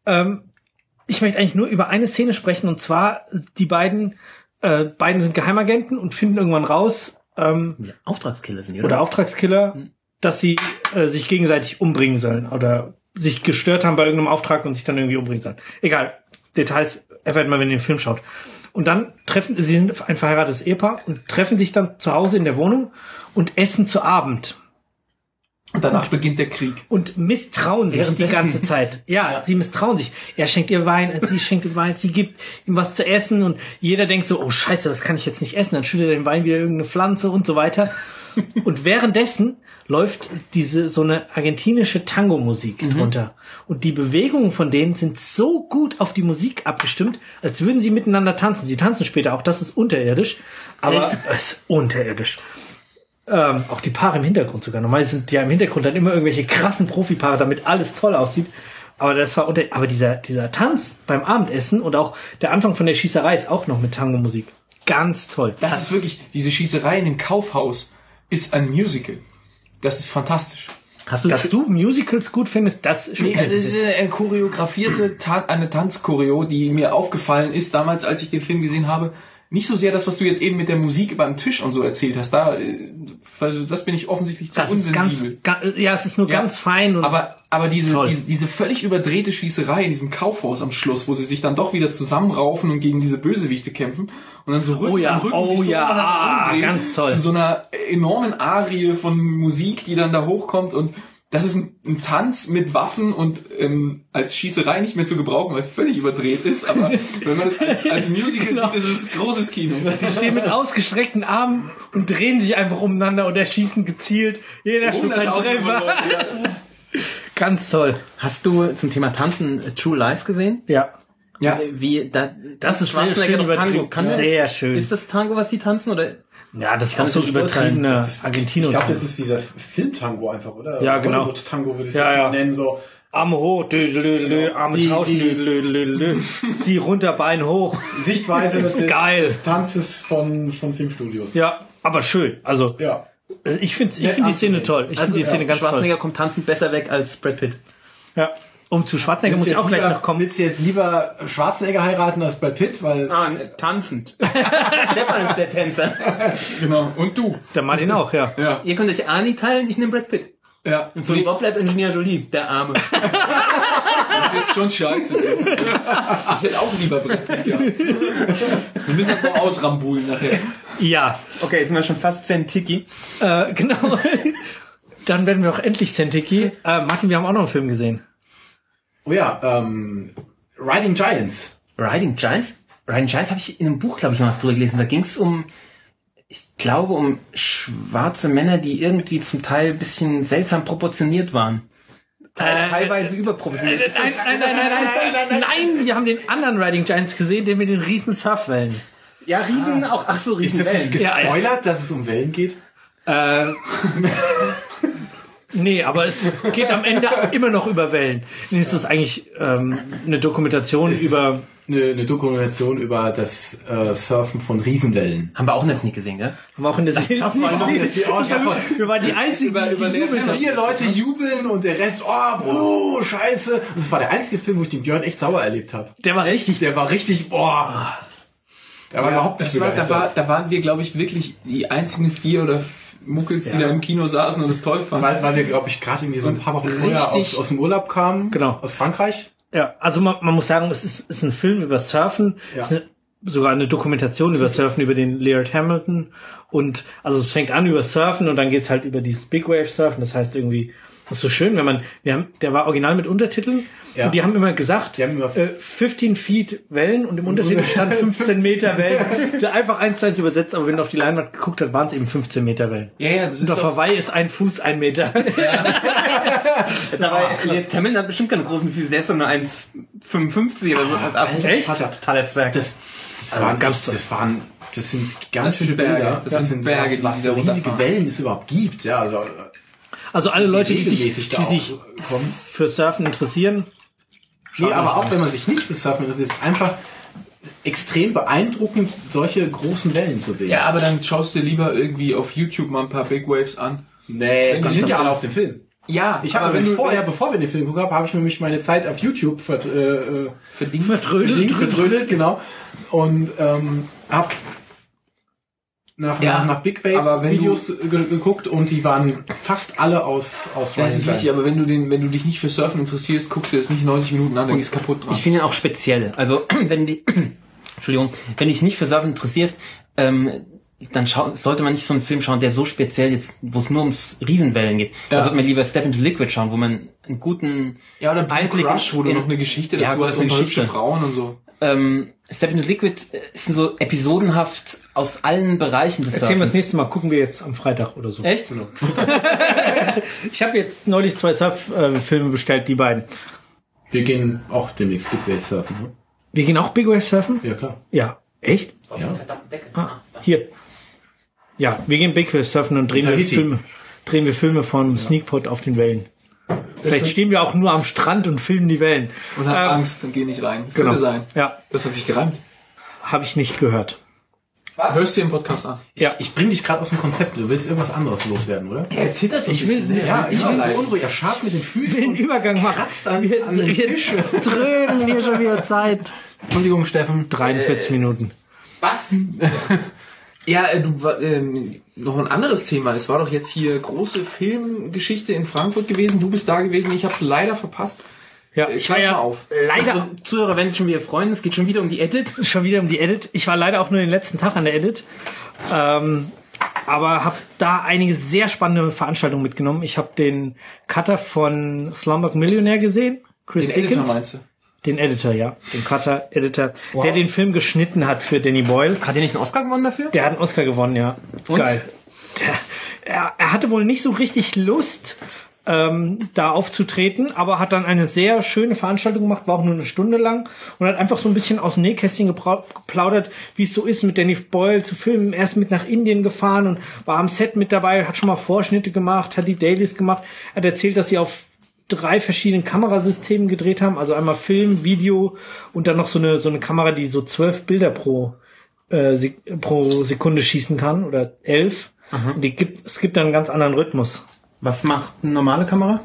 Ich möchte eigentlich nur über eine Szene sprechen, und zwar die beiden sind Geheimagenten und finden irgendwann raus, Auftragskiller sind die, oder Auftragskiller, dass sie sich gegenseitig umbringen sollen oder sich gestört haben bei irgendeinem Auftrag und sich dann irgendwie umbringen sollen. Egal, Details erfährt man, wenn ihr den Film schaut. Und dann sie sind ein verheiratetes Ehepaar und treffen sich dann zu Hause in der Wohnung und essen zu Abend. Und danach beginnt der Krieg. Und misstrauen sich die ganze Zeit. Ja, sie misstrauen sich. Er schenkt ihr Wein, sie schenkt ihm Wein, sie gibt ihm was zu essen und jeder denkt so, oh Scheiße, das kann ich jetzt nicht essen. Dann schüttet er den Wein wieder irgendeine Pflanze und so weiter. Und währenddessen läuft so eine argentinische Tango-Musik drunter. Und die Bewegungen von denen sind so gut auf die Musik abgestimmt, als würden sie miteinander tanzen. Sie tanzen später auch, das ist unterirdisch. Aber es ist unterirdisch. Auch die Paare im Hintergrund sogar. Normal sind ja im Hintergrund dann immer irgendwelche krassen Profipaare, damit alles toll aussieht. Aber aber dieser Tanz beim Abendessen und auch der Anfang von der Schießerei ist auch noch mit Tango-Musik. Ganz toll. Das ist wirklich, diese Schießerei in dem Kaufhaus ist ein Musical. Das ist fantastisch. Dass du Musicals gut findest, das ist das ist eine choreografierte eine Tanzchoreo, die mir aufgefallen ist damals, als ich den Film gesehen habe. Nicht so sehr das, was du jetzt eben mit der Musik beim Tisch und so erzählt hast. Das bin ich offensichtlich zu unsensibel. Es ist nur ganz fein. Und aber diese völlig überdrehte Schießerei in diesem Kaufhaus am Schluss, wo sie sich dann doch wieder zusammenraufen und gegen diese Bösewichte kämpfen und dann so ganz toll. Zu so einer enormen Arie von Musik, die dann da hochkommt, und das ist ein Tanz mit Waffen und als Schießerei nicht mehr zu gebrauchen, weil es völlig überdreht ist. Aber wenn man es als Musical sieht, ist es großes Kino. Sie stehen mit ausgestreckten Armen und drehen sich einfach umeinander und erschießen gezielt. Jeder Schuss ein Treffer. Ganz toll. Hast du zum Thema Tanzen True Lies gesehen? Ja. Das ist sehr schön übertrieben. Sehr schön. Ist das Tango, was die tanzen, oder? Ja, das ist auch so übertriebene Argentino. Ich glaube, das ist dieser Filmtango einfach, oder? Ja, genau. Hollywood-Tango würde ich es nennen, so. Arme hoch, Arme tauschen, sie runter, Bein hoch. Sichtweise des Tanzes von Filmstudios. Ja, aber schön. Also, ja. Ich finde die Szene toll. Ich finde die Szene ganz toll. Schwarzenegger kommt tanzend besser weg als Brad Pitt. Ja. Zu Schwarzenegger muss ich auch gleich noch kommen. Willst du jetzt lieber Schwarzenegger heiraten als Brad Pitt? Weil tanzend. Stefan ist der Tänzer. Genau. Und du? Der Martin auch, ja. Ihr könnt euch Arnie teilen, ich nehme Brad Pitt. Ja. Und für Bob bleibt Angelina Jolie, der Arme. Das ist jetzt schon scheiße. Ich hätte auch lieber Brad Pitt gehabt. Wir müssen das noch ausrambulen nachher. Ja. Okay, jetzt sind wir schon fast Sentiki. Genau. Dann werden wir auch endlich Sentiki. Martin, wir haben auch noch einen Film gesehen. Oh ja, Riding Giants. Riding Giants habe ich in einem Buch, glaube ich, mal was drüber gelesen. Da ging es um schwarze Männer, die irgendwie zum Teil ein bisschen seltsam proportioniert waren. Teilweise überproportioniert. Nein, wir haben den anderen Riding Giants gesehen, den mit den riesen Surfwellen. Ja, Riesen auch. Ach so, Riesenwellen. Ist das nicht gespoilert, dass es um Wellen geht? Nee, aber es geht am Ende immer noch über Wellen. Ist das eigentlich eine Dokumentation über... Eine Dokumentation über das Surfen von Riesenwellen. Haben wir auch in der Sneak gesehen, gell? Haben wir auch in der Sneak gesehen. Wir waren die einzigen, die 4 Leute jubeln und der Rest, scheiße. Und das war der einzige Film, wo ich den Björn echt sauer erlebt habe. Der war richtig, Der war überhaupt nicht Da waren wir, glaube ich, wirklich die einzigen 4 oder Muckels, die da im Kino saßen und es toll fanden. Weil wir, glaube ich, gerade irgendwie so ein paar Wochen vorher aus dem Urlaub kamen. Genau. Aus Frankreich. Ja, also man muss sagen, es ist ein Film über Surfen. Ja. Es ist sogar eine Dokumentation über Surfen, über den Laird Hamilton. Und also es fängt an über Surfen und dann geht's halt über dieses Big Wave Surfen. Das heißt irgendwie, das ist so schön, der war original mit Untertiteln. Ja. Und die haben immer gesagt, 15 Feet Wellen und im Untertitel stand 15 Meter Wellen. Einfach 1:1 übersetzt, aber wenn du auf die Leinwand geguckt hast, waren es eben 15 Meter Wellen. Ja, das ist und auf Hawaii ist ein Fuß 1 Meter. Dabei, Tamil hat bestimmt keine großen Füße, der ist so nur 1,55 oder so. Echt? Hat ja totaler Zwerg. Das sind gigantische Bilder. Das sind Berge, was für riesige Wellen es überhaupt gibt. Ja, also alle Leute, die sich kommen. für Surfen interessieren. Nee, aber auch wenn man sich nicht für Surfen interessiert, ist einfach extrem beeindruckend, solche großen Wellen zu sehen. Ja, aber dann schaust du lieber irgendwie auf YouTube mal ein paar Big Waves an. Nee, die sind ja alle aus dem Film. Ja, ich habe bevor wir den Film geguckt haben, habe ich nämlich meine Zeit auf YouTube vertrödelt, genau. Und habe nach Big Wave Videos geguckt und die waren fast alle aus Das ist richtig, aber wenn du dich nicht für Surfen interessierst, guckst du das nicht 90 Minuten an, dann gehst du kaputt dran. Ich finde ihn auch speziell. Also wenn du dich nicht für Surfen interessierst, dann sollte man nicht so einen Film schauen, der so speziell ist, wo es nur ums Riesenwellen geht. Da sollte man lieber Step into Liquid schauen, wo man einen guten oder Einblick Crush, wo du noch eine Geschichte dazu hast und hübsche Frauen und so. Step into Liquid sind so episodenhaft aus allen Bereichen des Erzählen wir das nächste Mal, gucken wir jetzt am Freitag oder so. Echt? Ich habe jetzt neulich 2 Surf-Filme bestellt, die beiden. Wir gehen auch demnächst Big Wave surfen, ne? Wir gehen auch Big Wave surfen? Ja, klar. Ja. Echt? Ja. Hier. Ja, wir gehen Big Wave surfen und drehen wir Filme von Sneakpot auf den Wellen. Vielleicht stehen wir auch nur am Strand und filmen die Wellen. Und haben Angst und gehen nicht rein. Das könnte sein. Ja. Das hat sich gereimt. Habe ich nicht gehört. Was? Hörst du den Podcast an? Ich bring dich gerade aus dem Konzept. Du willst irgendwas anderes loswerden, oder? Er zittert so ein bisschen. Ich bin so unruhig. Er scharrt mit den Füßen. Den Übergang macht. Kratzt an den Tisch. Trödeln hier schon wieder Zeit. Entschuldigung, Steffen. 43 Minuten. Was? Ja, noch ein anderes Thema. Es war doch jetzt hier große Filmgeschichte in Frankfurt gewesen. Du bist da gewesen. Ich habe es leider verpasst. Ja, ich war ja leider... Also, Zuhörer werden sich schon wieder freuen. Es geht schon wieder um die Edit. Ich war leider auch nur den letzten Tag an der Edit. Aber habe da einige sehr spannende Veranstaltungen mitgenommen. Ich habe den Cutter von Slumdog Millionaire gesehen. Chris Den Dickens. Editor meinst du? Den Editor, ja. Den Cutter-Editor, der den Film geschnitten hat für Danny Boyle. Hat er nicht einen Oscar gewonnen dafür? Der hat einen Oscar gewonnen, ja. Und? Geil. Er hatte wohl nicht so richtig Lust, da aufzutreten, aber hat dann eine sehr schöne Veranstaltung gemacht, war auch nur eine Stunde lang und hat einfach so ein bisschen aus dem Nähkästchen geplaudert, wie es so ist, mit Danny Boyle zu filmen. Er ist mit nach Indien gefahren und war am Set mit dabei, hat schon mal Vorschnitte gemacht, hat die Dailies gemacht, hat erzählt, dass sie auf 3 verschiedenen Kamerasystemen gedreht haben, also einmal Film, Video und dann noch so eine Kamera, die so 12 Bilder pro Sekunde schießen kann oder 11. Und es gibt dann einen ganz anderen Rhythmus. Was macht eine normale Kamera?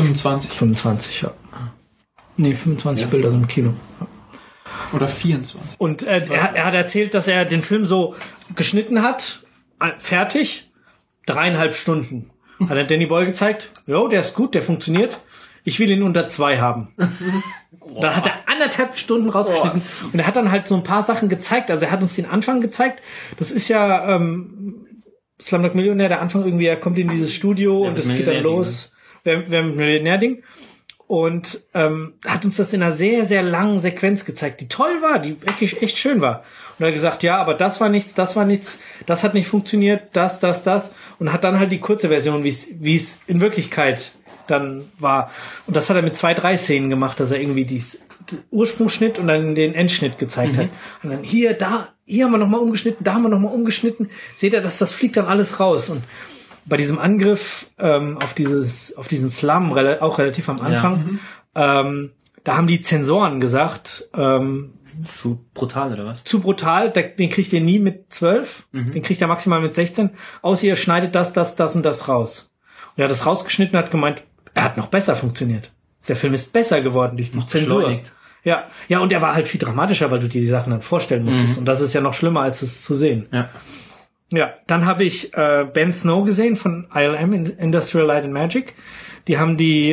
25, ja. Nee, 25 Bilder so im Kino. Ja. Oder 24. Und er hat erzählt, dass er den Film so geschnitten hat, fertig, 3,5 Stunden. Hat er Danny Boyle gezeigt, jo, der ist gut, der funktioniert. Ich will ihn unter 2 haben. Dann hat er 1,5 Stunden rausgeschnitten und er hat dann halt so ein paar Sachen gezeigt. Also er hat uns den Anfang gezeigt. Das ist ja Slumdog Millionaire, der Anfang irgendwie, er kommt in dieses Studio und es geht dann los. Wer mit Millionär-Ding. Und hat uns das in einer sehr, sehr langen Sequenz gezeigt, die toll war, die wirklich echt schön war. Und er hat gesagt, ja, aber das war nichts, das hat nicht funktioniert, das. Und hat dann halt die kurze Version, wie es in Wirklichkeit dann war. Und das hat er mit 2, 3 Szenen gemacht, dass er irgendwie den Ursprungsschnitt und dann den Endschnitt gezeigt hat. Und dann hier haben wir nochmal umgeschnitten, da haben wir nochmal umgeschnitten. Seht ihr, das fliegt dann alles raus. Und bei diesem Angriff auf diesen Slum, auch relativ am Anfang, da haben die Zensoren gesagt, zu brutal, oder was? Zu brutal, den kriegt ihr nie mit 12, den kriegt er maximal mit 16, außer ihr schneidet das und das raus. Und er hat das rausgeschnitten und hat gemeint, er hat noch besser funktioniert. Der Film ist besser geworden durch die Zensur. Beschleunigt. Ja, und er war halt viel dramatischer, weil du dir die Sachen dann vorstellen musstest. Und das ist ja noch schlimmer, als es zu sehen. Ja. Ja, dann habe ich Ben Snow gesehen von ILM, Industrial Light and Magic. Die haben die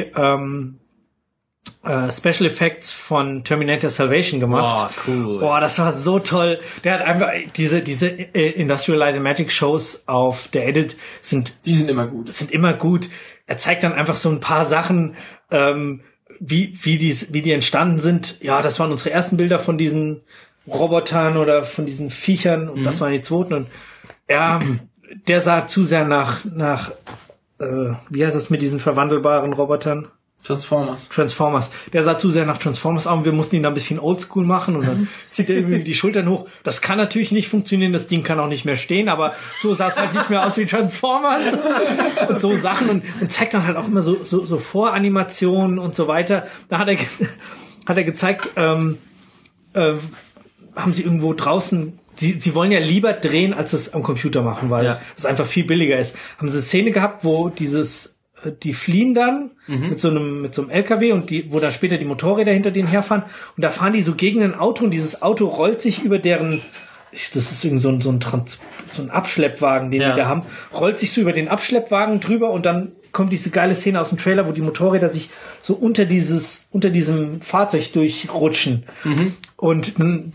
Special Effects von Terminator Salvation gemacht. Oh, cool. Boah, das war so toll. Der hat einfach diese Industrial Light and Magic Shows auf der Edit Die sind immer gut. sind immer gut. Er zeigt dann einfach so ein paar Sachen, wie die entstanden sind. Ja, das waren unsere ersten Bilder von diesen Robotern oder von diesen Viechern und das waren die zweiten. Und ja, der sah zu sehr nach wie heißt das mit diesen verwandelbaren Robotern? Transformers. Der sah zu sehr nach Transformers aus und wir mussten ihn da ein bisschen oldschool machen und dann zieht er irgendwie die Schultern hoch. Das kann natürlich nicht funktionieren, das Ding kann auch nicht mehr stehen, aber so sah es halt nicht mehr aus wie Transformers und so Sachen und zeigt dann halt auch immer so Voranimationen und so weiter. Da hat er gezeigt, haben sie irgendwo draußen, sie wollen ja lieber drehen, als es am Computer machen, weil es einfach viel billiger ist. Haben sie eine Szene gehabt, wo die fliehen dann mit so einem LKW und wo dann später die Motorräder hinter denen herfahren und da fahren die so gegen ein Auto und dieses Auto rollt sich über deren, das ist irgendwie so ein Abschleppwagen, den die da haben, rollt sich so über den Abschleppwagen drüber und dann kommt diese geile Szene aus dem Trailer, wo die Motorräder sich so unter diesem Fahrzeug durchrutschen und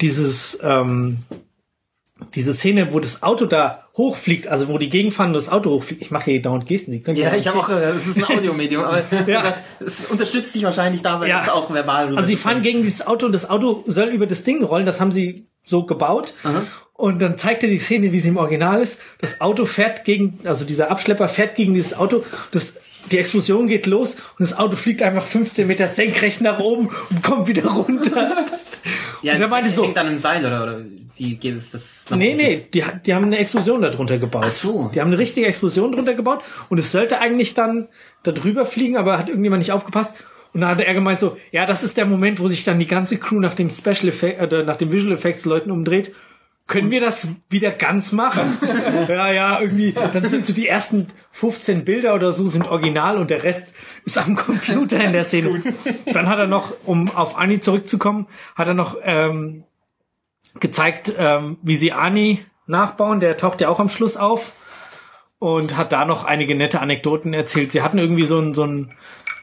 diese Szene, wo das Auto da hochfliegt, also wo die gegenfahren und das Auto hochfliegt. Ich mache hier dauernd Gesten. Ja, ich habe auch, das ist ein Audiomedium, aber es unterstützt dich wahrscheinlich dabei, es auch verbal. Also sie fahren gegen dieses Auto und das Auto soll über das Ding rollen, das haben sie so gebaut. Und dann zeigt er die Szene, wie sie im Original ist. Das Auto fährt also dieser Abschlepper fährt gegen dieses Auto, die Explosion geht los und das Auto fliegt einfach 15 Meter senkrecht nach oben und kommt wieder runter. Ja, und da meinte so, hängt dann im Seil oder wie geht es das? Nee, die haben eine Explosion da drunter gebaut. Ach so. Die haben eine richtige Explosion drunter gebaut und es sollte eigentlich dann da drüber fliegen, aber hat irgendjemand nicht aufgepasst. Und dann hat er gemeint so, ja, das ist der Moment, wo sich dann die ganze Crew nach dem Special Effect oder nach dem Visual Effects Leuten umdreht. Können wir das wieder ganz machen? ja, irgendwie, dann sind so die ersten 15 Bilder oder so sind original und der Rest ist am Computer in der Szene. Dann hat er noch, um auf Ani zurückzukommen, hat er noch gezeigt, wie sie Ani nachbauen. Der taucht ja auch am Schluss auf und hat da noch einige nette Anekdoten erzählt. Sie hatten irgendwie so ein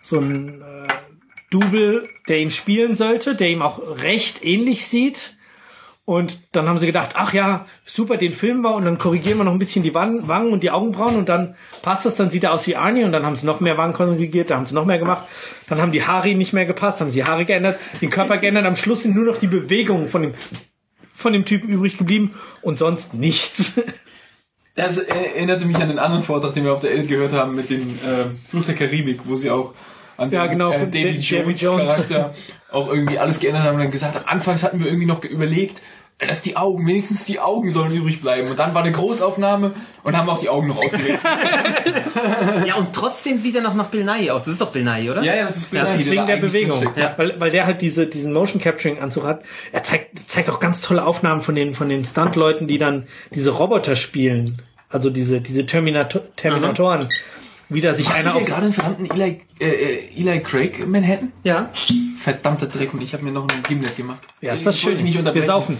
Double, der ihn spielen sollte, der ihm auch recht ähnlich sieht. Und dann haben sie gedacht, ach ja, super, den filmen wir und dann korrigieren wir noch ein bisschen die Wangen und die Augenbrauen und dann passt das, dann sieht er aus wie Arnie und dann haben sie noch mehr Wangen korrigiert, da haben sie noch mehr gemacht. Dann haben die Haare nicht mehr gepasst, haben sie die Haare geändert, den Körper geändert. Am Schluss sind nur noch die Bewegungen von dem Typen übrig geblieben und sonst nichts. Das erinnerte mich an den anderen Vortrag, den wir auf der Edit gehört haben mit dem Fluch der Karibik, wo sie auch an den Davy Jones Charakter auch irgendwie alles geändert haben und dann gesagt haben, anfangs hatten wir irgendwie noch überlegt, dass wenigstens die Augen sollen übrig bleiben. Und dann war eine Großaufnahme und haben auch die Augen noch ausgewechselt. Ja, und trotzdem sieht er noch nach Bill Nighy aus. Das ist doch Bill Nighy, oder? Ja, das ist Bill Nighy. Das ist wegen der Bewegung. Ja. Weil der halt diesen Motion Capturing Anzug hat. Er zeigt auch ganz tolle Aufnahmen von den Stunt-Leuten, die dann diese Roboter spielen. Also diese Terminatoren. Wieder sich einer auf... gerade einen verdammten Eli Craig in Manhattan? Ja. Verdammter Dreck, und ich habe mir noch einen Gimlet gemacht. Ja, ist das schön. Wir saufen.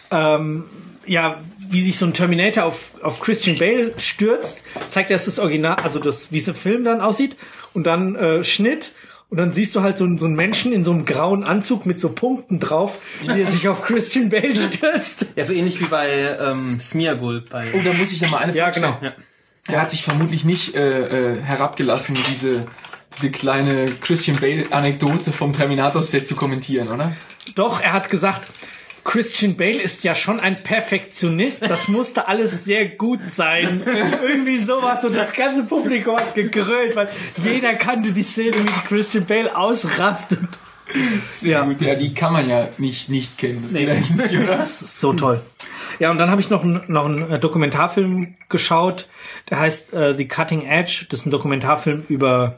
Wie sich so ein Terminator auf Christian Bale stürzt, zeigt erst das Original, also wie es im Film dann aussieht, und dann Schnitt, und dann siehst du halt so einen Menschen in so einem grauen Anzug mit so Punkten drauf, wie er sich auf Christian Bale stürzt. Ja, so ähnlich wie bei Smeagol. Oh, da muss ich ja mal eine Frage stellen. Ja. Er hat sich vermutlich nicht herabgelassen, diese kleine Christian Bale-Anekdote vom Terminator-Set zu kommentieren, oder? Doch, er hat gesagt, Christian Bale ist ja schon ein Perfektionist, das musste alles sehr gut sein. Irgendwie sowas, und das ganze Publikum hat gegrölt, weil jeder kannte die Szene, wie Christian Bale ausrastet. Sehr gut, ja, die kann man ja nicht kennen, das geht eigentlich nicht, oder? Das ist so toll. Ja, und dann habe ich noch einen Dokumentarfilm geschaut, der heißt The Cutting Edge. Das ist ein Dokumentarfilm über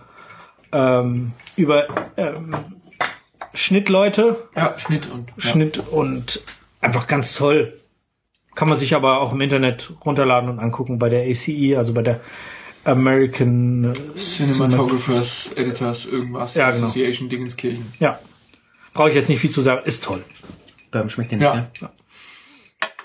Schnittleute. Ja, Schnitt und einfach ganz toll. Kann man sich aber auch im Internet runterladen und angucken bei der ACE, also bei der American Cinematographers, Editors, irgendwas, ja, genau. Association Dingenskirchen. Ja. Brauche ich jetzt nicht viel zu sagen, ist toll. Schmeckt dir nicht, ja.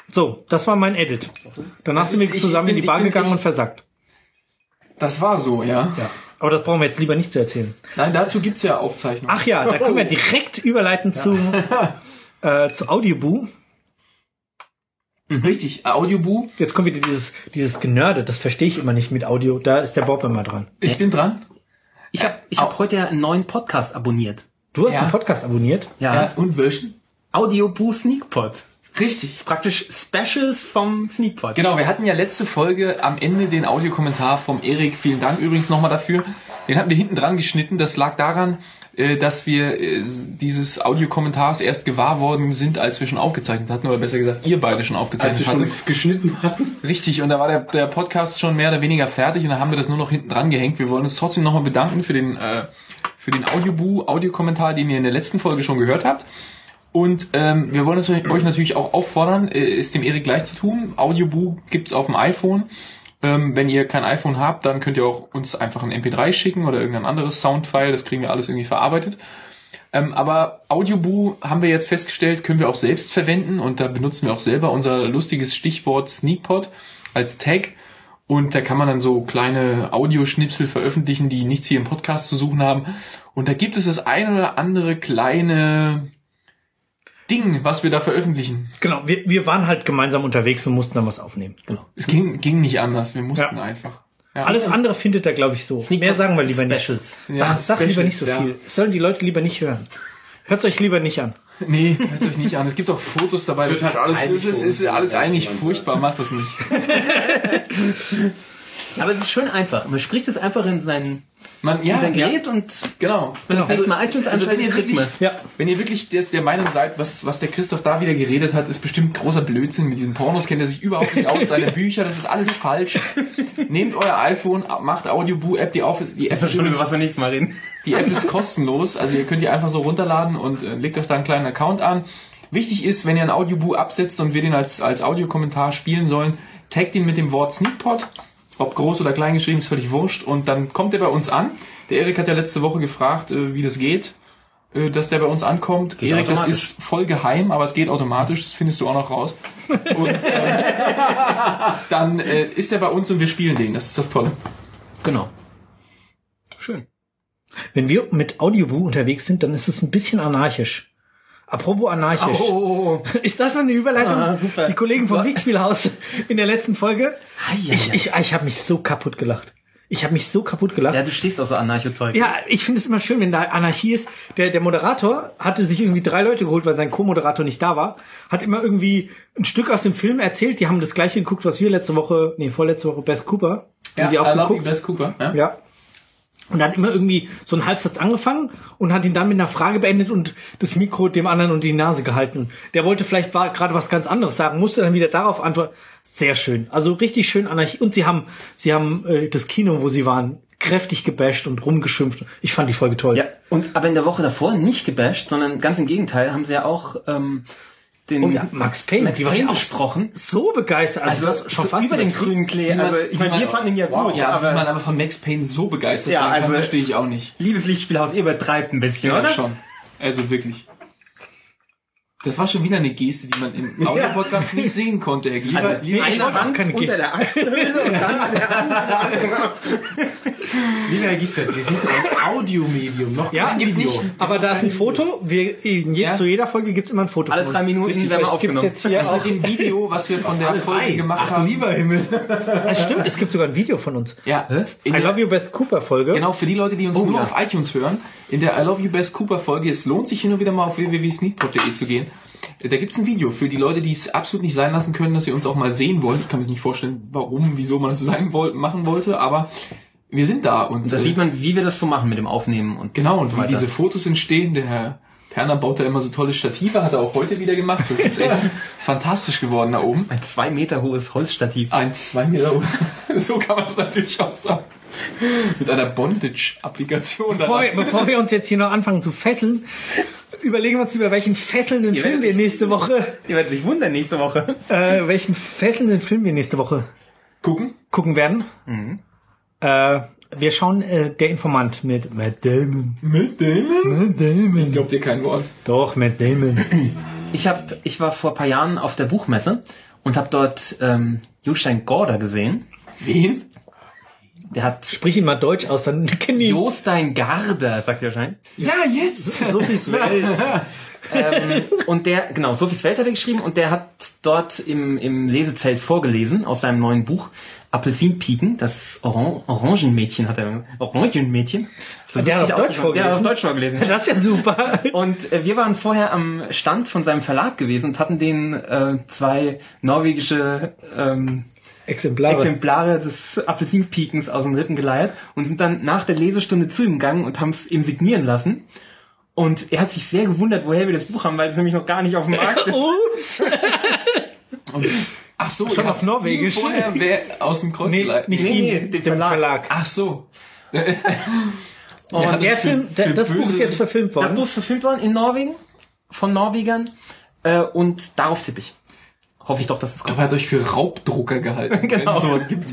So, das war mein Edit. Danach sind wir zusammen in die Bar gegangen und versackt. Das war so, ja. Aber das brauchen wir jetzt lieber nicht zu erzählen. Nein, dazu gibt's ja Aufzeichnungen. Ach ja, da können wir direkt überleiten zu Audioboo. Richtig, Audioboo. Jetzt kommt wieder dieses Genörde, das verstehe ich immer nicht mit Audio. Da ist der Bob immer dran. Ich bin dran. Ich hab heute einen neuen Podcast abonniert. Du hast einen Podcast abonniert? Ja, und welchen? Audioboo Sneakpot. Richtig. Das ist praktisch Specials vom Sneakpot. Genau, wir hatten ja letzte Folge am Ende den Audiokommentar vom Erik. Vielen Dank übrigens nochmal dafür. Den hatten wir hinten dran geschnitten. Das lag daran, dass wir dieses Audiokommentars erst gewahr worden sind, als wir schon aufgezeichnet hatten. Oder besser gesagt, ihr beide schon aufgezeichnet Als wir hattet. schon geschnitten hatten. Richtig, und da war der Podcast schon mehr oder weniger fertig und dann haben wir das nur noch hinten dran gehängt. Wir wollen uns trotzdem nochmal bedanken für den Audiokommentar, den ihr in der letzten Folge schon gehört habt. Und wir wollen euch natürlich auch auffordern, es dem Erik gleich zu tun. Audioboo gibt's auf dem iPhone. Wenn ihr kein iPhone habt, dann könnt ihr auch uns einfach ein MP3 schicken oder irgendein anderes Soundfile. Das kriegen wir alles irgendwie verarbeitet. Aber Audioboo, haben wir jetzt festgestellt, können wir auch selbst verwenden. Und da benutzen wir auch selber unser lustiges Stichwort Sneakpot als Tag. Und da kann man dann so kleine Audioschnipsel veröffentlichen, die nichts hier im Podcast zu suchen haben. Und da gibt es das ein oder andere kleine Ding, was wir da veröffentlichen. Genau, wir waren halt gemeinsam unterwegs und mussten dann was aufnehmen. Genau. Es ging nicht anders, wir mussten einfach. Ja. Alles andere findet er, glaube ich, so. Mehr sagen wir lieber nicht. Specials. Sag lieber nicht so viel. Das sollen die Leute lieber nicht hören. Hört's euch lieber nicht an. Nee, hört euch nicht an. Es gibt auch Fotos dabei. Das ist alles eigentlich furchtbar. Macht das nicht. Aber es ist schön einfach. Man spricht es einfach in sein Gerät und genau. Also mal iTunes wenn ihr wirklich der Meinung seid, was der Christoph da wieder geredet hat, ist bestimmt großer Blödsinn. Mit diesen Pornos kennt er sich überhaupt nicht aus. Seine Bücher, das ist alles falsch. Nehmt euer iPhone, macht Audioboo-App, die App ist schon, über was wir nächstes Mal reden. Die App ist kostenlos, also ihr könnt die einfach so runterladen und legt euch da einen kleinen Account an. Wichtig ist, wenn ihr ein Audioboo absetzt und wir den als Audiokommentar spielen sollen, taggt ihn mit dem Wort Sneakpot. Ob groß oder klein geschrieben, ist völlig wurscht. Und dann kommt der bei uns an. Der Erik hat ja letzte Woche gefragt, wie das geht, dass der bei uns ankommt. Erik, das ist voll geheim, aber es geht automatisch. Das findest du auch noch raus. Und dann ist er bei uns und wir spielen den. Das ist das Tolle. Genau. Schön. Wenn wir mit Audioboo unterwegs sind, dann ist es ein bisschen anarchisch. Apropos anarchisch. Ist das mal eine Überleitung? Super. Die Kollegen vom Lichtspielhaus in der letzten Folge. Ich habe mich so kaputt gelacht. Ja, du stehst auf so Anarcho-Zeug. Ja, ich finde es immer schön, wenn da Anarchie ist. Der Moderator hatte sich irgendwie 3 Leute geholt, weil sein Co-Moderator nicht da war. Hat immer irgendwie ein Stück aus dem Film erzählt. Die haben das gleiche geguckt, was wir vorletzte Woche Beth Cooper. Ja, die auch geguckt. Beth Cooper. Ja. Und hat immer irgendwie so einen Halbsatz angefangen und hat ihn dann mit einer Frage beendet und das Mikro dem anderen unter die Nase gehalten. Und der wollte vielleicht gerade was ganz anderes sagen, musste dann wieder darauf antworten. Sehr schön. Also richtig schön Anarchie. Und sie haben das Kino, wo sie waren, kräftig gebasht und rumgeschimpft. Ich fand die Folge toll. Ja. Aber in der Woche davor nicht gebasht, sondern ganz im Gegenteil haben sie ja auch Max Payne, die waren gesprochen. So begeistert. Also das schon so fast über den grünen Klee. Also ich meine, wir fanden ihn ja gut. Ja, aber wie man aber von Max Payne so begeistert sein kann, verstehe ich auch nicht. Liebes Lichtspielhaus, ihr übertreibt ein bisschen, ja, oder? Schon. Also wirklich. Das war schon wieder eine Geste, die man im Audio-Podcast nicht sehen konnte, Herr Gieser. Also, eine Hand unter der Achselhöhle und dann der andere. Lieber Herr Gieser, wir sind ein Audiomedium, noch ja, es gibt Video. Nicht, aber da ist ein Foto. Zu jeder Folge gibt es immer ein Foto. Alle 3 Minuten werden wir aufgenommen. Jetzt hier das mit dem Video, was wir von der Folge gemacht haben. Ach du lieber Himmel. Das stimmt, es gibt sogar ein Video von uns. Ja. I Love You Beth Cooper Folge. Genau, für die Leute, die uns nur auf iTunes hören, in der I Love You Beth Cooper Folge, es lohnt sich hin und wieder mal auf www.sneakpot.de zu gehen. Da gibt's ein Video für die Leute, die es absolut nicht sein lassen können, dass sie uns auch mal sehen wollen. Ich kann mir nicht vorstellen, wieso man das machen wollte, aber wir sind da. Und da sieht man, wie wir das so machen mit dem Aufnehmen. Und genau, und wie diese Fotos entstehen. Der Herr Perner baut da immer so tolle Stative, hat er auch heute wieder gemacht. Das ist echt fantastisch geworden da oben. Ein 2 Meter hohes Holzstativ. Ein 2 Meter hohes. So kann man es natürlich auch sagen. Mit einer Bondage-Applikation. Bevor wir uns jetzt hier noch anfangen zu fesseln, überlegen wir uns, über welchen fesselnden Film wir nächste Woche... Ihr werdet euch wundern nächste Woche. Welchen fesselnden Film wir nächste Woche gucken werden. Mhm. Wir schauen Der Informant mit Matt Damon. Matt Damon? Ich glaub dir kein Wort. Doch, Matt Damon. Ich war vor ein paar Jahren auf der Buchmesse und habe dort Jostein Gaarder gesehen. Wen? Der hat Sprich ihn mal Deutsch aus, dann kennen die. Jostein Gaarder, sagt ihr wahrscheinlich. Ja, jetzt! Sophie's Welt. Und der, genau, Sophies Welt hat er geschrieben und der hat dort im Lesezelt vorgelesen aus seinem neuen Buch Apfelsinpiken, das Orangenmädchen hat er. Orangenmädchen? So, der hat auf Deutsch vorgelesen. Der hat auf Deutsch vorgelesen. Das ist ja super. Und wir waren vorher am Stand von seinem Verlag gewesen und hatten den 2 norwegische Exemplare des Apfelsinpikens aus den Rippen geleiert und sind dann nach der Lesestunde zu ihm gegangen und haben es ihm signieren lassen. Und er hat sich sehr gewundert, woher wir das Buch haben, weil es nämlich noch gar nicht auf dem Markt ist. Ups. Ach so, Schon auf Norwegisch. Vorher wer aus dem Kreuz geleitet. Nicht ihm, dem Verlag. Ach so. Und der Film, das Buch ist jetzt verfilmt worden. Das Buch ist verfilmt worden in Norwegen, von Norwegern. Und darauf tippe ich. Hoffe ich doch, dass es kommt. Aber er hat euch für Raubdrucker gehalten, Genau. wenn es sowas gibt.